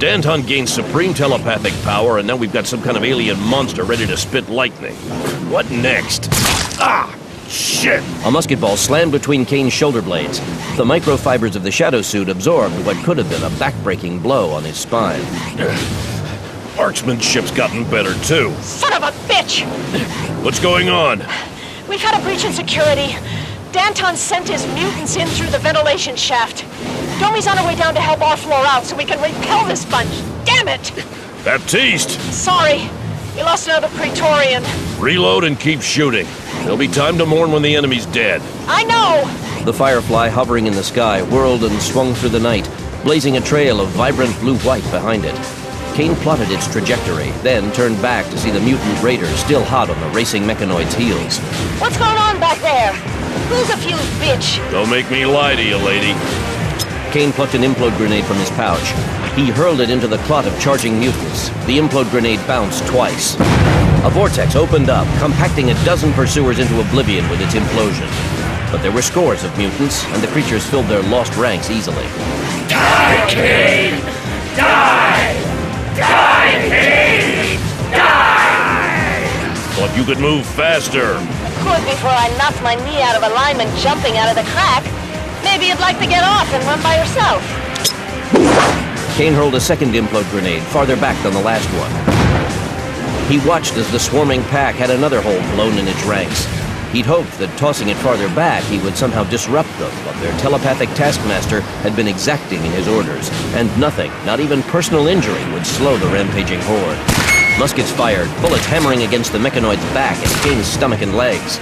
Danton gained supreme telepathic power, and now we've got some kind of alien monster ready to spit lightning. What next? Ah! Shit! A musket ball slammed between Kane's shoulder blades. The microfibers of the shadow suit absorbed what could have been a back-breaking blow on his spine. Marksmanship's gotten better, too. Son of a bitch! What's going on? We've had a breach in security. Danton sent his mutants in through the ventilation shaft. Domi's on her way down to help our floor out so we can repel this bunch. Damn it! Baptiste! Sorry. We lost another Praetorian. Reload and keep shooting. There'll be time to mourn when the enemy's dead. I know! The Firefly, hovering in the sky, whirled and swung through the night, blazing a trail of vibrant blue-white behind it. Kane plotted its trajectory, then turned back to see the mutant raiders still hot on the racing mechanoid's heels. What's going on back there? Who's a fused bitch? Don't make me lie to you, lady. Kane plucked an implode grenade from his pouch. He hurled it into the clot of charging mutants. The implode grenade bounced twice. A vortex opened up, compacting a dozen pursuers into oblivion with its implosion. But there were scores of mutants, and the creatures filled their lost ranks easily. Die, Kane! Die! Die, Kane! Die! Thought you could move faster. Could before I knocked my knee out of alignment jumping out of the crack. Maybe you'd like to get off and run by yourself. Kane hurled a second implode grenade farther back than the last one. He watched as the swarming pack had another hole blown in its ranks. He'd hoped that tossing it farther back, he would somehow disrupt them, but their telepathic taskmaster had been exacting in his orders, and nothing, not even personal injury, would slow the rampaging horde. Muskets fired, bullets hammering against the mechanoid's back and Kane's stomach and legs.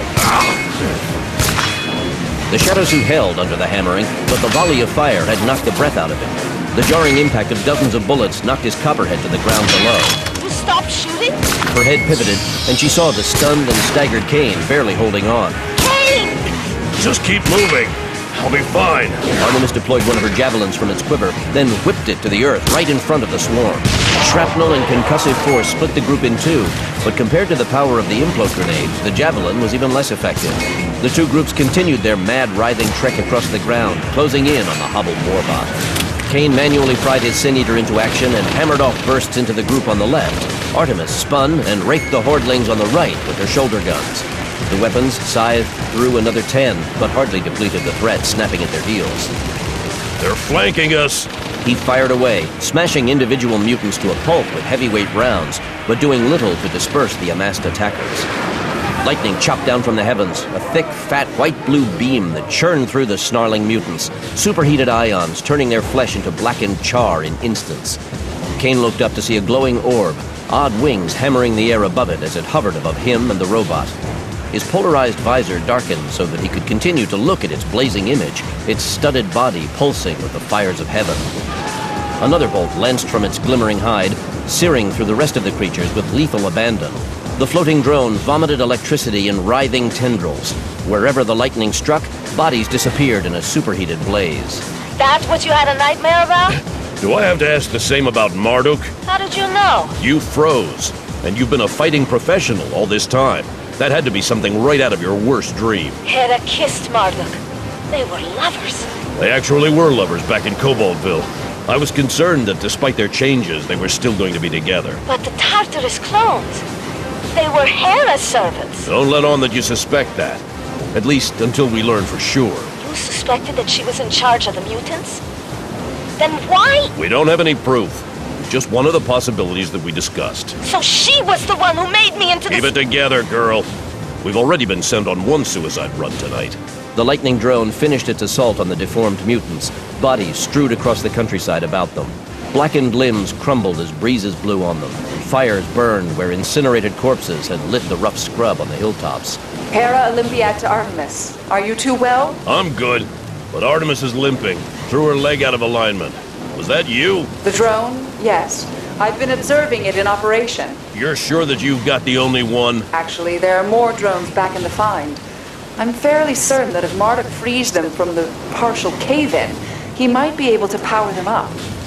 The shadow suit held under the hammering, but the volley of fire had knocked the breath out of him. The jarring impact of dozens of bullets knocked his copperhead to the ground below. You stopped shooting? Her head pivoted, and she saw the stunned and staggered Kane barely holding on. Kane! Just keep moving. I'll be fine. Artemis deployed one of her javelins from its quiver, then whipped it to the earth right in front of the swarm. Shrapnel and concussive force split the group in two, but compared to the power of the implode grenades, the javelin was even less effective. The two groups continued their mad, writhing trek across the ground, closing in on the hobbled warbot. Kane manually pried his Sin Eater into action and hammered off bursts into the group on the left. Artemis spun and raked the hordlings on the right with her shoulder guns. The weapons scythed through another ten, but hardly depleted the threat snapping at their heels. They're flanking us! He fired away, smashing individual mutants to a pulp with heavyweight rounds, but doing little to disperse the amassed attackers. Lightning chopped down from the heavens, a thick, fat, white-blue beam that churned through the snarling mutants, superheated ions turning their flesh into blackened char in instants. Kane looked up to see a glowing orb, odd wings hammering the air above it as it hovered above him and the robot. His polarized visor darkened so that he could continue to look at its blazing image, its studded body pulsing with the fires of heaven. Another bolt lanced from its glimmering hide, searing through the rest of the creatures with lethal abandon. The floating drone vomited electricity in writhing tendrils. Wherever the lightning struck, bodies disappeared in a superheated blaze. That's what you had a nightmare about? Do I have to ask the same about Marduk? How did you know? You froze, and you've been a fighting professional all this time. That had to be something right out of your worst dream. Hera kissed Marduk. They were lovers. They actually were lovers back in Cobaltville. I was concerned that despite their changes, they were still going to be together. But the Tartarus clones, they were Hera's servants. Don't let on that you suspect that. At least until we learn for sure. You suspected that she was in charge of the mutants? Then why? We don't have any proof. Just one of the possibilities that we discussed. So she was the one who made me into this— Keep it together, girl. We've already been sent on one suicide run tonight. The lightning drone finished its assault on the deformed mutants. Bodies strewed across the countryside about them. Blackened limbs crumbled as breezes blew on them. Fires burned where incinerated corpses had lit the rough scrub on the hilltops. Hera Olympiad to Artemis. Are you two well? I'm good, but Artemis is limping. Threw her leg out of alignment. Was that you? The drone? Yes. I've been observing it in operation. You're sure that you've got the only one? Actually, there are more drones back in the find. I'm fairly certain that if Marduk frees them from the partial cave-in, he might be able to power them up.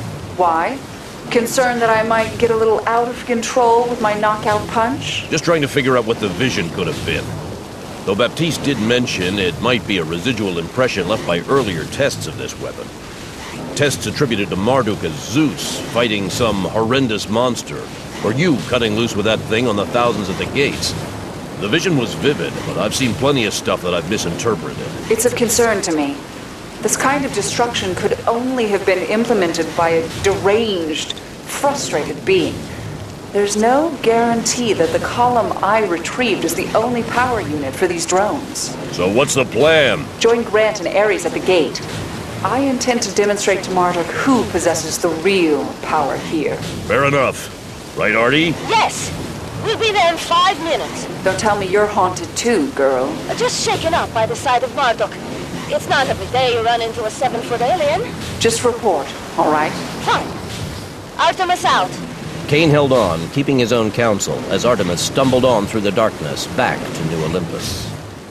Why? Concerned that I might get a little out of control with my knockout punch? Just trying to figure out what the vision could have been. Though Baptiste did mention it might be a residual impression left by earlier tests of this weapon. tests attributed to Marduk as Zeus fighting some horrendous monster, or you cutting loose with that thing on the thousands at the gates. The vision was vivid, but I've seen plenty of stuff that I've misinterpreted. It's of concern to me. This kind of destruction could only have been implemented by a deranged, frustrated being. There's no guarantee that the column I retrieved is the only power unit for these drones. So what's the plan? Join Grant and Ares at the gate. I intend to demonstrate to Marduk who possesses the real power here. Fair enough. Right, Artie? Yes! We'll be there in five minutes. Don't tell me you're haunted too, girl. Just shaken up by the sight of Marduk. It's not every day you run into a seven-foot alien. Just report, all right? Fine. Artemis out. Kane held on, keeping his own counsel, as Artemis stumbled on through the darkness, back to New Olympus.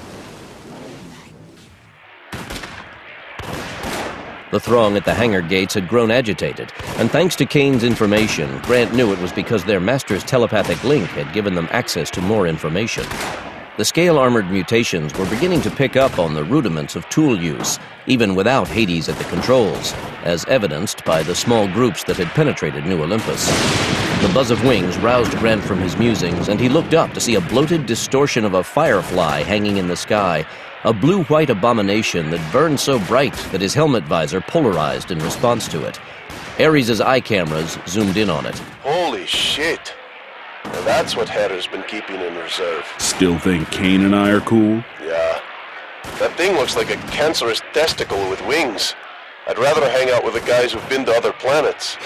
The throng at the hangar gates had grown agitated, and thanks to Kane's information, Grant knew it was because their master's telepathic link had given them access to more information. The scale-armored mutations were beginning to pick up on the rudiments of tool use, even without Hades at the controls, as evidenced by the small groups that had penetrated New Olympus. The buzz of wings roused Grant from his musings, and he looked up to see a bloated distortion of a firefly hanging in the sky, a blue-white abomination that burned so bright that his helmet visor polarized in response to it. Ares' eye cameras zoomed in on it. Holy shit. Now that's what Hera's been keeping in reserve. Still think Kane and I are cool? Yeah. That thing looks like a cancerous testicle with wings. I'd rather hang out with the guys who've been to other planets.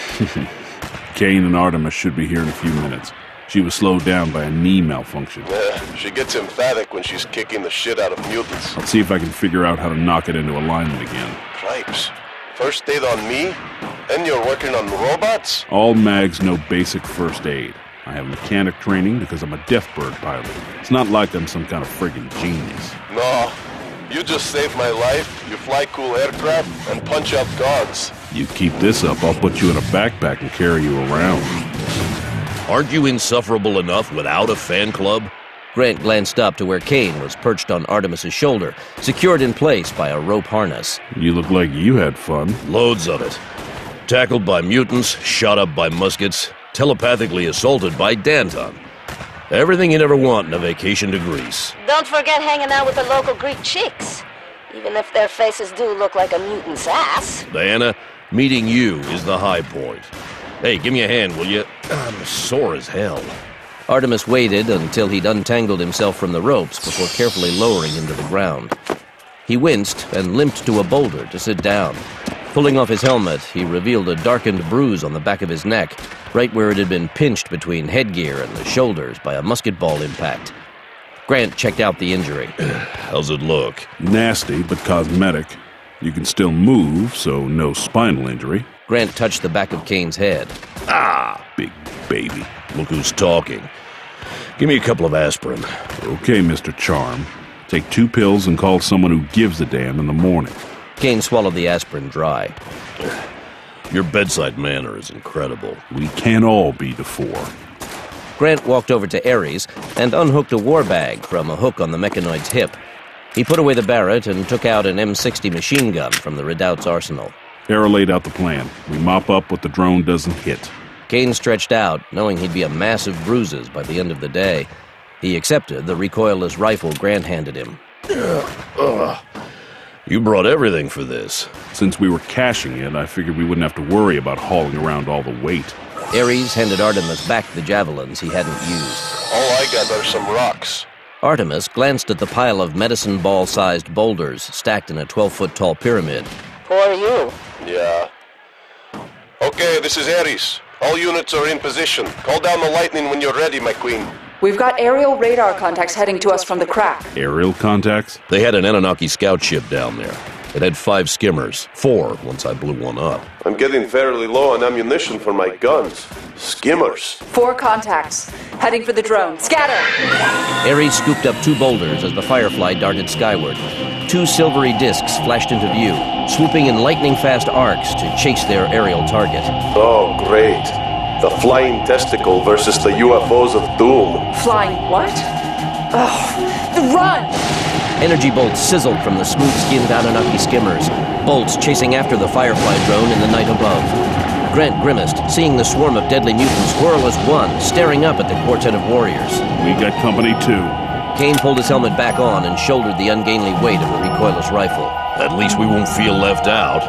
Kane and Artemis should be here in a few minutes. She was slowed down by a knee malfunction. Yeah, she gets emphatic when she's kicking the shit out of mutants. I'll see if I can figure out how to knock it into alignment again. Cripes. First aid on me? Then you're working on robots? All mags know basic first aid. I have mechanic training because I'm a Deathbird pilot. It's not like I'm some kind of friggin' genius. No. You just saved my life, you fly cool aircraft, and punch out gods. You keep this up, I'll put you in a backpack and carry you around. Aren't you insufferable enough without a fan club? Grant glanced up to where Kane was perched on Artemis's shoulder, secured in place by a rope harness. You look like you had fun. Loads of it. Tackled by mutants, shot up by muskets, telepathically assaulted by Danton. Everything you'd ever want in a vacation to Greece. Don't forget hanging out with the local Greek chicks. Even if their faces do look like a mutant's ass. Diana, meeting you is the high point. Hey, give me a hand, will you? I'm sore as hell. Artemis waited until he'd untangled himself from the ropes before carefully lowering him to the ground. He winced and limped to a boulder to sit down. Pulling off his helmet, he revealed a darkened bruise on the back of his neck, right where it had been pinched between headgear and the shoulders by a musket ball impact. Grant checked out the injury. How's it look? Nasty, but cosmetic. You can still move, so no spinal injury. Grant touched the back of Kane's head. Ah, big baby. Look who's talking. Give me a couple of aspirin. Okay, Mister Charm. Take two pills and call someone who gives a damn in the morning. Kane swallowed the aspirin dry. Your bedside manner is incredible. We can all be the four. Grant walked over to Ares and unhooked a war bag from a hook on the mechanoid's hip. He put away the Barrett and took out an M sixty machine gun from the Redoubt's arsenal. Hera laid out the plan. We mop up what the drone doesn't hit. Kane stretched out, knowing he'd be a mass of bruises by the end of the day. He accepted the recoilless rifle Grant handed him. Ugh. You brought everything for this. Since we were caching it, I figured we wouldn't have to worry about hauling around all the weight. Ares handed Artemis back the javelins he hadn't used. All I got are some rocks. Artemis glanced at the pile of medicine ball-sized boulders stacked in a twelve-foot-tall pyramid. Poor you. Yeah. Okay, this is Ares. All units are in position. Call down the lightning when you're ready, my queen. We've got aerial radar contacts heading to us from the crack. Aerial contacts? They had an Anunnaki scout ship down there. It had five skimmers. Four, once I blew one up. I'm getting fairly low on ammunition for my guns. Skimmers. Four contacts. Heading for the drone. Scatter! Ares scooped up two boulders as the Firefly darted skyward. Two silvery discs flashed into view, swooping in lightning-fast arcs to chase their aerial target. Oh, great. The flying testicle versus the U F Os of doom. Flying what? Oh, run! Energy bolts sizzled from the smooth-skinned Anunnaki skimmers, bolts chasing after the Firefly drone in the night above. Grant grimaced, seeing the swarm of deadly mutants whirl as one, staring up at the quartet of warriors. We got company too. Kane pulled his helmet back on and shouldered the ungainly weight of the recoilless rifle. At least we won't feel left out.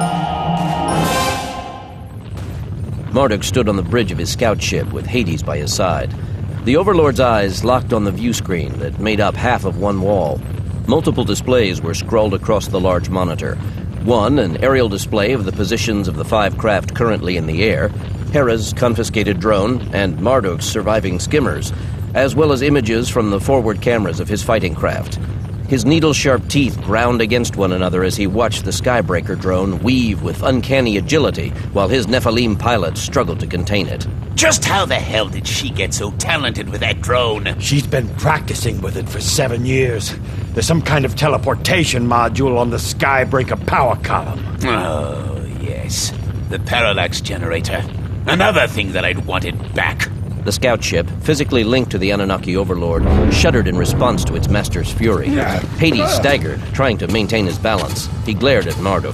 Marduk stood on the bridge of his scout ship with Hades by his side. The Overlord's eyes locked on the view screen that made up half of one wall. Multiple displays were scrawled across the large monitor. One, an aerial display of the positions of the five craft currently in the air, Hera's confiscated drone, and Marduk's surviving skimmers, as well as images from the forward cameras of his fighting craft. His needle-sharp teeth ground against one another as he watched the Skybreaker drone weave with uncanny agility while his Nephilim pilot struggled to contain it. Just how the hell did she get so talented with that drone? She's been practicing with it for seven years. There's some kind of teleportation module on the Skybreaker power column. Oh, yes. The parallax generator. Another thing that I'd wanted back. The scout ship, physically linked to the Anunnaki Overlord, shuddered in response to its master's fury. Hades staggered, trying to maintain his balance. He glared at Marduk.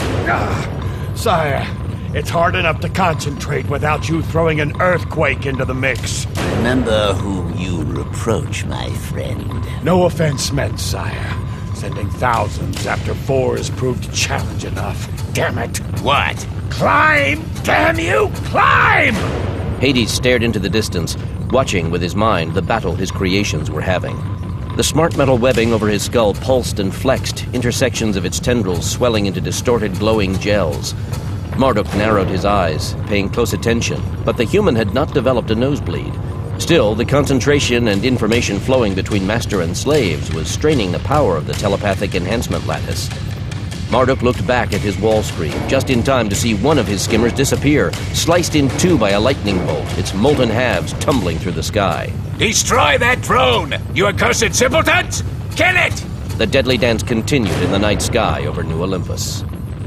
Sire, it's hard enough to concentrate without you throwing an earthquake into the mix. Remember whom you reproach, my friend. No offense meant, sire. Sending thousands after four has proved challenge enough. Damn it. What? Climb! Damn you! Climb! Hades stared into the distance, watching with his mind the battle his creations were having. The smart metal webbing over his skull pulsed and flexed, intersections of its tendrils swelling into distorted glowing gels. Marduk narrowed his eyes, paying close attention, but the human had not developed a nosebleed. Still, the concentration and information flowing between master and slaves was straining the power of the telepathic enhancement lattice. Marduk looked back at his wall screen, just in time to see one of his skimmers disappear, sliced in two by a lightning bolt, its molten halves tumbling through the sky. Destroy that drone, you accursed simpletons! Kill it! The deadly dance continued in the night sky over New Olympus.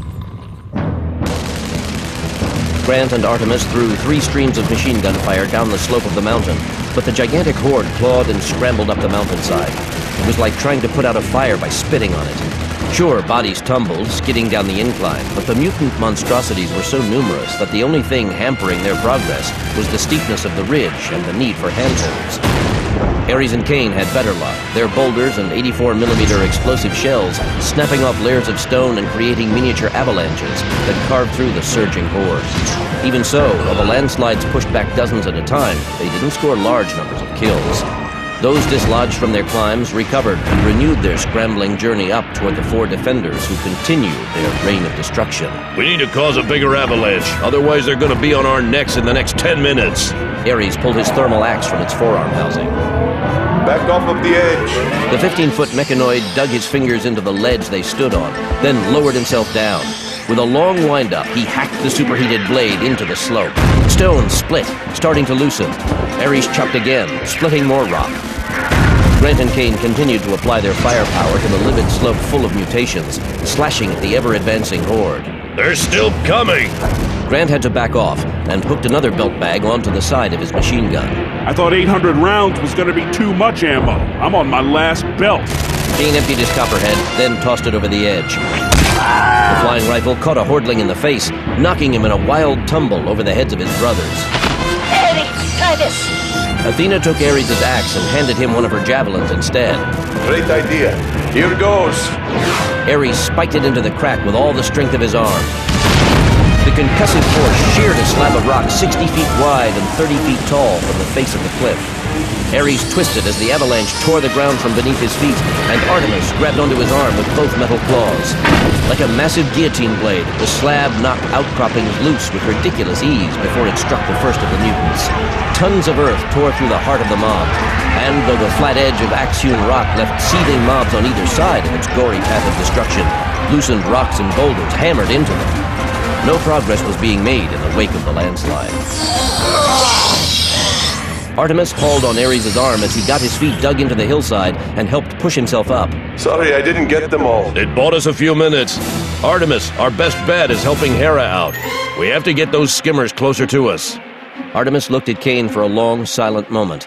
Grant and Artemis threw three streams of machine gun fire down the slope of the mountain, but the gigantic horde clawed and scrambled up the mountainside. It was like trying to put out a fire by spitting on it. Sure, bodies tumbled, skidding down the incline, but the mutant monstrosities were so numerous that the only thing hampering their progress was the steepness of the ridge and the need for handholds. Ares and Kane had better luck, their boulders and eighty-four millimeter explosive shells snapping off layers of stone and creating miniature avalanches that carved through the surging horde. Even so, while the landslides pushed back dozens at a time, they didn't score large numbers of kills. Those dislodged from their climbs recovered and renewed their scrambling journey up toward the four defenders who continued their reign of destruction. We need to cause a bigger avalanche, otherwise they're going to be on our necks in the next ten minutes. Ares pulled his thermal axe from its forearm housing. Back off of the edge. The fifteen-foot mechanoid dug his fingers into the ledge they stood on, then lowered himself down. With a long wind-up, he hacked the superheated blade into the slope. Stone split, starting to loosen. Ares chopped again, splitting more rock. Grant and Kane continued to apply their firepower to the livid slope full of mutations, slashing at the ever-advancing horde. They're still coming! Grant had to back off and hooked another belt bag onto the side of his machine gun. I thought eight hundred rounds was going to be too much ammo. I'm on my last belt. Kane emptied his copperhead, then tossed it over the edge. The flying rifle caught a hordeling in the face, knocking him in a wild tumble over the heads of his brothers. Eddie, try this. Athena took Ares' axe and handed him one of her javelins instead. Great idea. Here goes. Ares spiked it into the crack with all the strength of his arm. The concussive force sheared a slab of rock sixty feet wide and thirty feet tall from the face of the cliff. Ares twisted as the avalanche tore the ground from beneath his feet, and Artemis grabbed onto his arm with both metal claws. Like a massive guillotine blade, the slab knocked outcroppings loose with ridiculous ease before it struck the first of the mutants. Tons of earth tore through the heart of the mob, and though the flat edge of axe-hewn rock left seething mobs on either side of its gory path of destruction, loosened rocks and boulders hammered into them. No progress was being made in the wake of the landslide. Artemis hauled on Ares' arm as he got his feet dug into the hillside and helped push himself up. Sorry, I didn't get them all. It bought us a few minutes. Artemis, our best bet is helping Hera out. We have to get those skimmers closer to us. Artemis looked at Kane for a long, silent moment.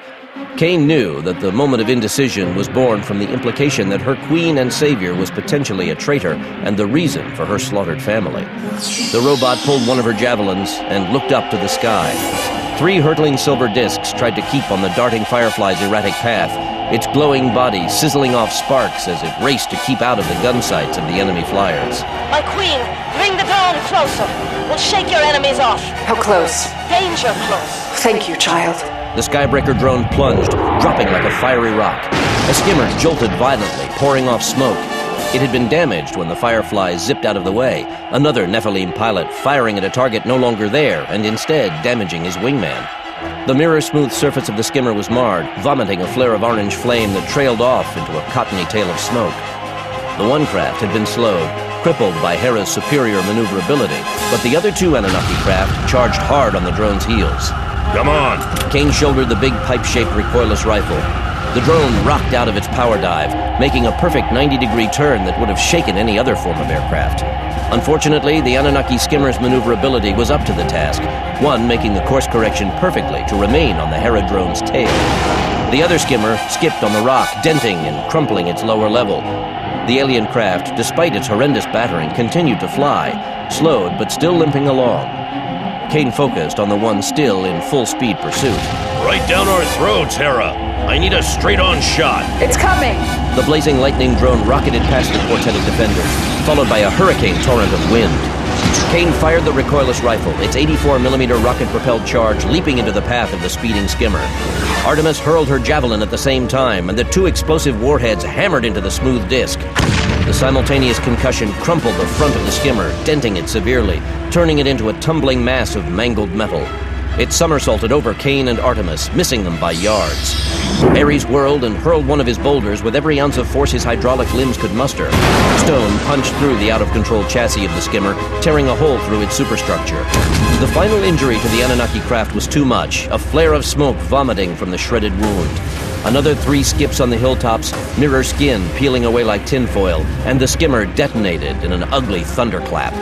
Kane knew that the moment of indecision was born from the implication that her queen and savior was potentially a traitor and the reason for her slaughtered family. The robot pulled one of her javelins and looked up to the sky. Three hurtling silver discs tried to keep on the darting Firefly's erratic path, its glowing body sizzling off sparks as it raced to keep out of the gun sights of the enemy flyers. My queen, bring the drone closer. We'll shake your enemies off. How close? Danger close. Thank you, child. The Skybreaker drone plunged, dropping like a fiery rock. A skimmer jolted violently, pouring off smoke. It had been damaged when the Firefly zipped out of the way, another Nephilim pilot firing at a target no longer there and instead damaging his wingman. The mirror-smooth surface of the skimmer was marred, vomiting a flare of orange flame that trailed off into a cottony tail of smoke. The one craft had been slowed, crippled by Hera's superior maneuverability, but the other two Anunnaki craft charged hard on the drone's heels. Come on! Kane shouldered the big pipe-shaped recoilless rifle. The drone rocked out of its power dive, making a perfect ninety-degree turn that would have shaken any other form of aircraft. Unfortunately, the Anunnaki skimmer's maneuverability was up to the task, one making the course correction perfectly to remain on the Hera drone's tail. The other skimmer skipped on the rock, denting and crumpling its lower level. The alien craft, despite its horrendous battering, continued to fly, slowed but still limping along. Kane focused on the one still in full-speed pursuit. Right down our throats, Hera! I need a straight-on shot! It's coming! The blazing lightning drone rocketed past the quartet of defenders, followed by a hurricane torrent of wind. Kane fired the recoilless rifle, its eighty-four millimeter rocket-propelled charge leaping into the path of the speeding skimmer. Artemis hurled her javelin at the same time, and the two explosive warheads hammered into the smooth disc. The simultaneous concussion crumpled the front of the skimmer, denting it severely, turning it into a tumbling mass of mangled metal. It somersaulted over Kane and Artemis, missing them by yards. Ares whirled and hurled one of his boulders with every ounce of force his hydraulic limbs could muster. Stone punched through the out-of-control chassis of the skimmer, tearing a hole through its superstructure. The final injury to the Anunnaki craft was too much, a flare of smoke vomiting from the shredded wound. Another three skips on the hilltops, mirror skin peeling away like tinfoil, and the skimmer detonated in an ugly thunderclap.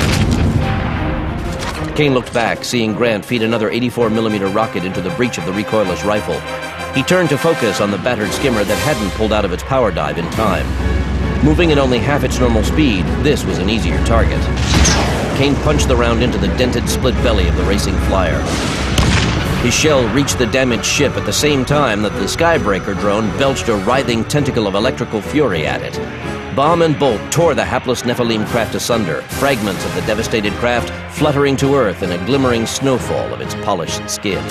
Kane looked back, seeing Grant feed another eighty-four millimeter rocket into the breech of the recoilless rifle. He turned to focus on the battered skimmer that hadn't pulled out of its power dive in time. Moving at only half its normal speed, this was an easier target. Kane punched the round into the dented split belly of the racing flyer. His shell reached the damaged ship at the same time that the Skybreaker drone belched a writhing tentacle of electrical fury at it. Bomb and bolt tore the hapless Nephilim craft asunder, fragments of the devastated craft fluttering to earth in a glimmering snowfall of its polished skin.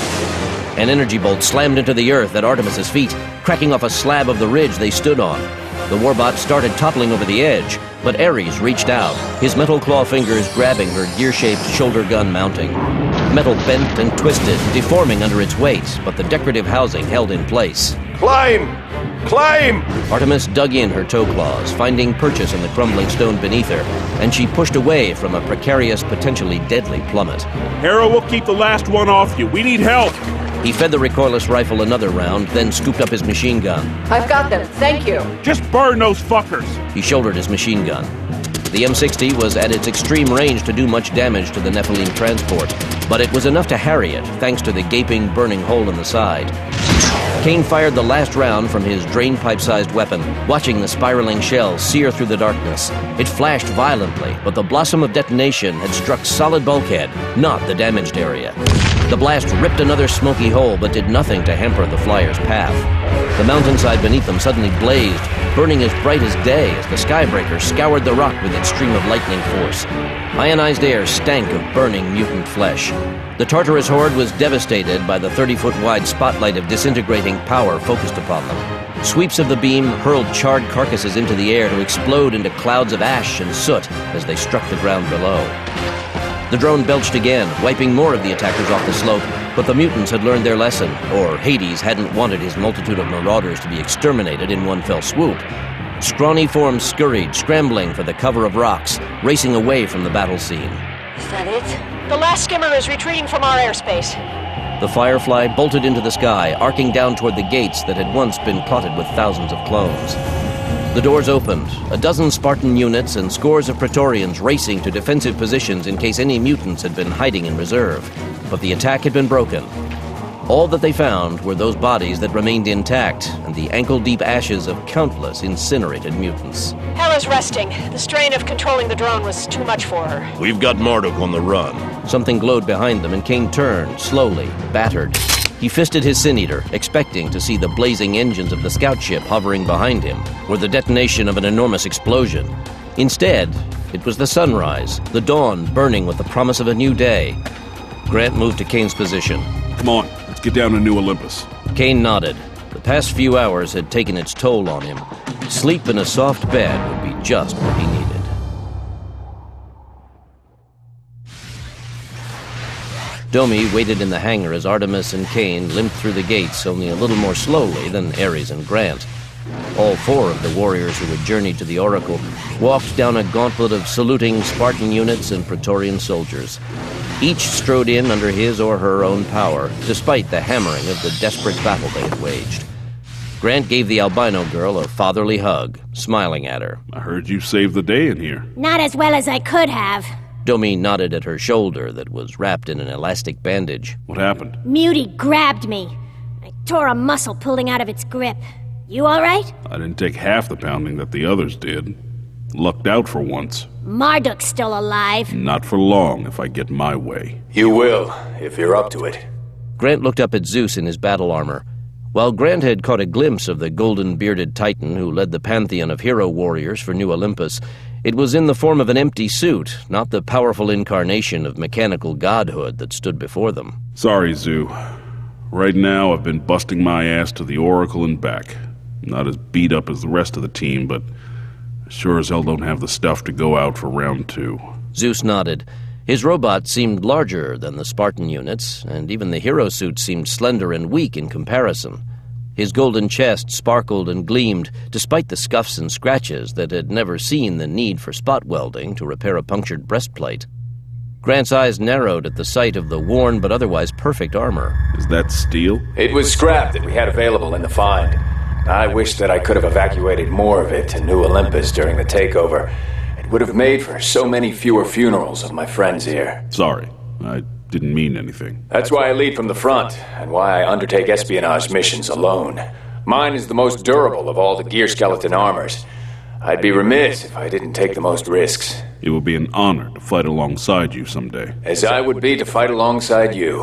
An energy bolt slammed into the earth at Artemis's feet, cracking off a slab of the ridge they stood on. The warbot started toppling over the edge, but Ares reached out, his metal claw fingers grabbing her gear-shaped shoulder gun mounting. Metal bent and twisted, deforming under its weight, but the decorative housing held in place. Climb! Climb! Artemis dug in her toe claws, finding purchase in the crumbling stone beneath her, and she pushed away from a precarious, potentially deadly plummet. Hera will keep the last one off you. We need help! He fed the recoilless rifle another round, then scooped up his machine gun. I've got them, thank you. Just burn those fuckers! He shouldered his machine gun. The M sixty was at its extreme range to do much damage to the Nephilim transport, but it was enough to harry it, thanks to the gaping, burning hole in the side. Kane fired the last round from his drainpipe-sized weapon, watching the spiraling shell sear through the darkness. It flashed violently, but the blossom of detonation had struck solid bulkhead, not the damaged area. The blast ripped another smoky hole, but did nothing to hamper the flyer's path. The mountainside beneath them suddenly blazed, burning as bright as day as the Skybreaker scoured the rock with its stream of lightning force. Ionized air stank of burning mutant flesh. The Tartarus horde was devastated by the thirty-foot-wide spotlight of disintegrating power focused upon them. Sweeps of the beam hurled charred carcasses into the air to explode into clouds of ash and soot as they struck the ground below. The drone belched again, wiping more of the attackers off the slope, but the mutants had learned their lesson, or Hades hadn't wanted his multitude of marauders to be exterminated in one fell swoop. Scrawny forms scurried, scrambling for the cover of rocks, racing away from the battle scene. Is that it? The last skimmer is retreating from our airspace. The Firefly bolted into the sky, arcing down toward the gates that had once been plotted with thousands of clones. The doors opened, a dozen Spartan units and scores of Praetorians racing to defensive positions in case any mutants had been hiding in reserve. But the attack had been broken. All that they found were those bodies that remained intact and the ankle-deep ashes of countless incinerated mutants. Hela's resting. The strain of controlling the drone was too much for her. We've got Marduk on the run. Something glowed behind them, and Kane turned, slowly, battered. He fisted his Sin-Eater, expecting to see the blazing engines of the scout ship hovering behind him, or the detonation of an enormous explosion. Instead, it was the sunrise, the dawn burning with the promise of a new day. Grant moved to Kane's position. Come on, let's get down to New Olympus. Kane nodded. The past few hours had taken its toll on him. Sleep in a soft bed would be just what he needed. Domi waited in the hangar as Artemis and Kane limped through the gates only a little more slowly than Ares and Grant. All four of the warriors who had journeyed to the Oracle walked down a gauntlet of saluting Spartan units and Praetorian soldiers. Each strode in under his or her own power, despite the hammering of the desperate battle they had waged. Grant gave the albino girl a fatherly hug, smiling at her. I heard you saved the day in here. Not as well as I could have. Domi nodded at her shoulder that was wrapped in an elastic bandage. What happened? Muty grabbed me. I tore a muscle pulling out of its grip. You all right? I didn't take half the pounding that the others did. Lucked out for once. Marduk's still alive. Not for long if I get my way. You will, if you're up to it. Grant looked up at Zeus in his battle armor. While Grant had caught a glimpse of the golden-bearded titan who led the pantheon of hero warriors for New Olympus, it was in the form of an empty suit, not the powerful incarnation of mechanical godhood that stood before them. Sorry, Zoo. Right now I've been busting my ass to the Oracle and back. Not as beat up as the rest of the team, but sure as hell don't have the stuff to go out for round two. Zeus nodded. His robot seemed larger than the Spartan units, and even the hero suit seemed slender and weak in comparison. His golden chest sparkled and gleamed, despite the scuffs and scratches that had never seen the need for spot welding to repair a punctured breastplate. Grant's eyes narrowed at the sight of the worn but otherwise perfect armor. Is that steel? It was scrap that we had available in the find. I wish that I could have evacuated more of it to New Olympus during the takeover. It would have made for so many fewer funerals of my friends here. Sorry, I didn't mean anything. That's why I lead from the front, and why I undertake espionage missions alone. Mine is the most durable of all the gear skeleton armors. I'd be remiss if I didn't take the most risks. It would be an honor to fight alongside you someday. As I would be to fight alongside you.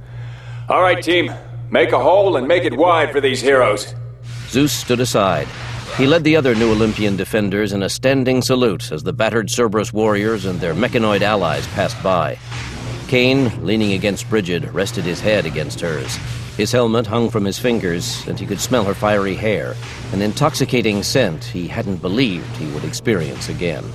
All right, team. Make a hole and make it wide for these heroes. Zeus stood aside. He led the other New Olympian defenders in a standing salute as the battered Cerberus warriors and their mechanoid allies passed by. Kane, leaning against Brigid, rested his head against hers. His helmet hung from his fingers, and he could smell her fiery hair, an intoxicating scent he hadn't believed he would experience again.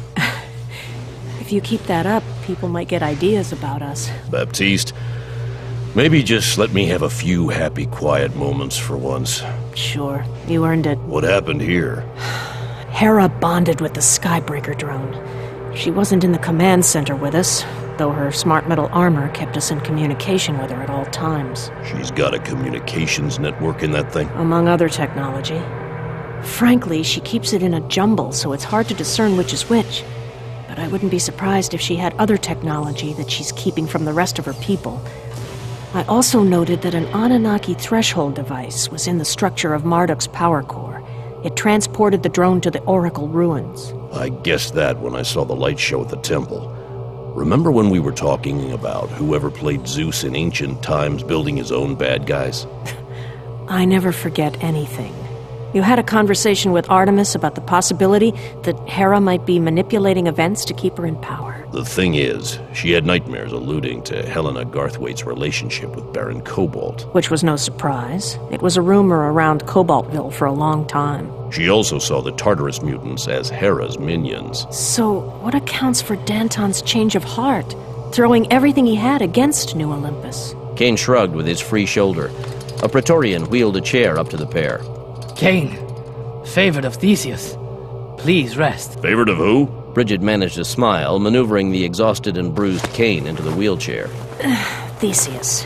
If you keep that up, people might get ideas about us. Baptiste, maybe just let me have a few happy, quiet moments for once. Sure, you earned it. What happened here? Hera bonded with the Skybreaker drone. She wasn't in the command center with us, though her smart metal armor kept us in communication with her at all times. She's got a communications network in that thing? Among other technology. Frankly, she keeps it in a jumble, so it's hard to discern which is which. But I wouldn't be surprised if she had other technology that she's keeping from the rest of her people. I also noted that an Anunnaki threshold device was in the structure of Marduk's power core. It transported the drone to the Oracle ruins. I guessed that when I saw the light show at the temple. Remember when we were talking about whoever played Zeus in ancient times building his own bad guys? I never forget anything. You had a conversation with Artemis about the possibility that Hera might be manipulating events to keep her in power. The thing is, she had nightmares alluding to Helena Garthwaite's relationship with Baron Cobalt. Which was no surprise. It was a rumor around Cobaltville for a long time. She also saw the Tartarus mutants as Hera's minions. So, what accounts for Danton's change of heart, throwing everything he had against New Olympus? Kane shrugged with his free shoulder. A Praetorian wheeled a chair up to the pair. Kane, favored of Theseus. Please rest. Favored of who? Brigid managed a smile, maneuvering the exhausted and bruised Kane into the wheelchair. Theseus.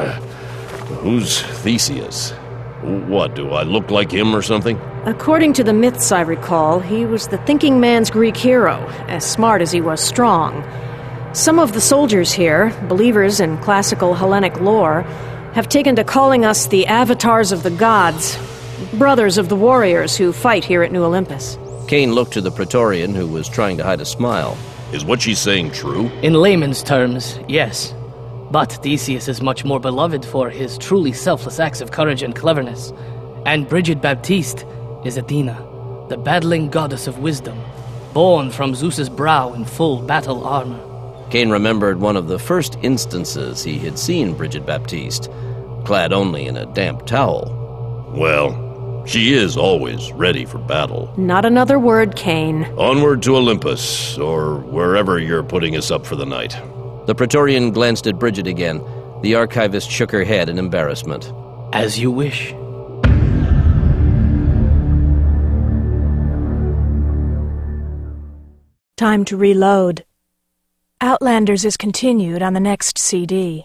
Who's Theseus? What, do I look like him or something? According to the myths I recall, he was the thinking man's Greek hero, as smart as he was strong. Some of the soldiers here, believers in classical Hellenic lore, have taken to calling us the avatars of the gods, brothers of the warriors who fight here at New Olympus. Kane looked to the Praetorian, who was trying to hide a smile. Is what she's saying true? In layman's terms, yes. But Theseus is much more beloved for his truly selfless acts of courage and cleverness. And Brigid Baptiste is Athena, the battling goddess of wisdom, born from Zeus's brow in full battle armor. Kane remembered one of the first instances he had seen Brigid Baptiste, clad only in a damp towel. Well, she is always ready for battle. Not another word, Kane. Onward to Olympus, or wherever you're putting us up for the night. The Praetorian glanced at Brigid again. The archivist shook her head in embarrassment. As you wish. Time to reload. Outlanders is continued on the next C D.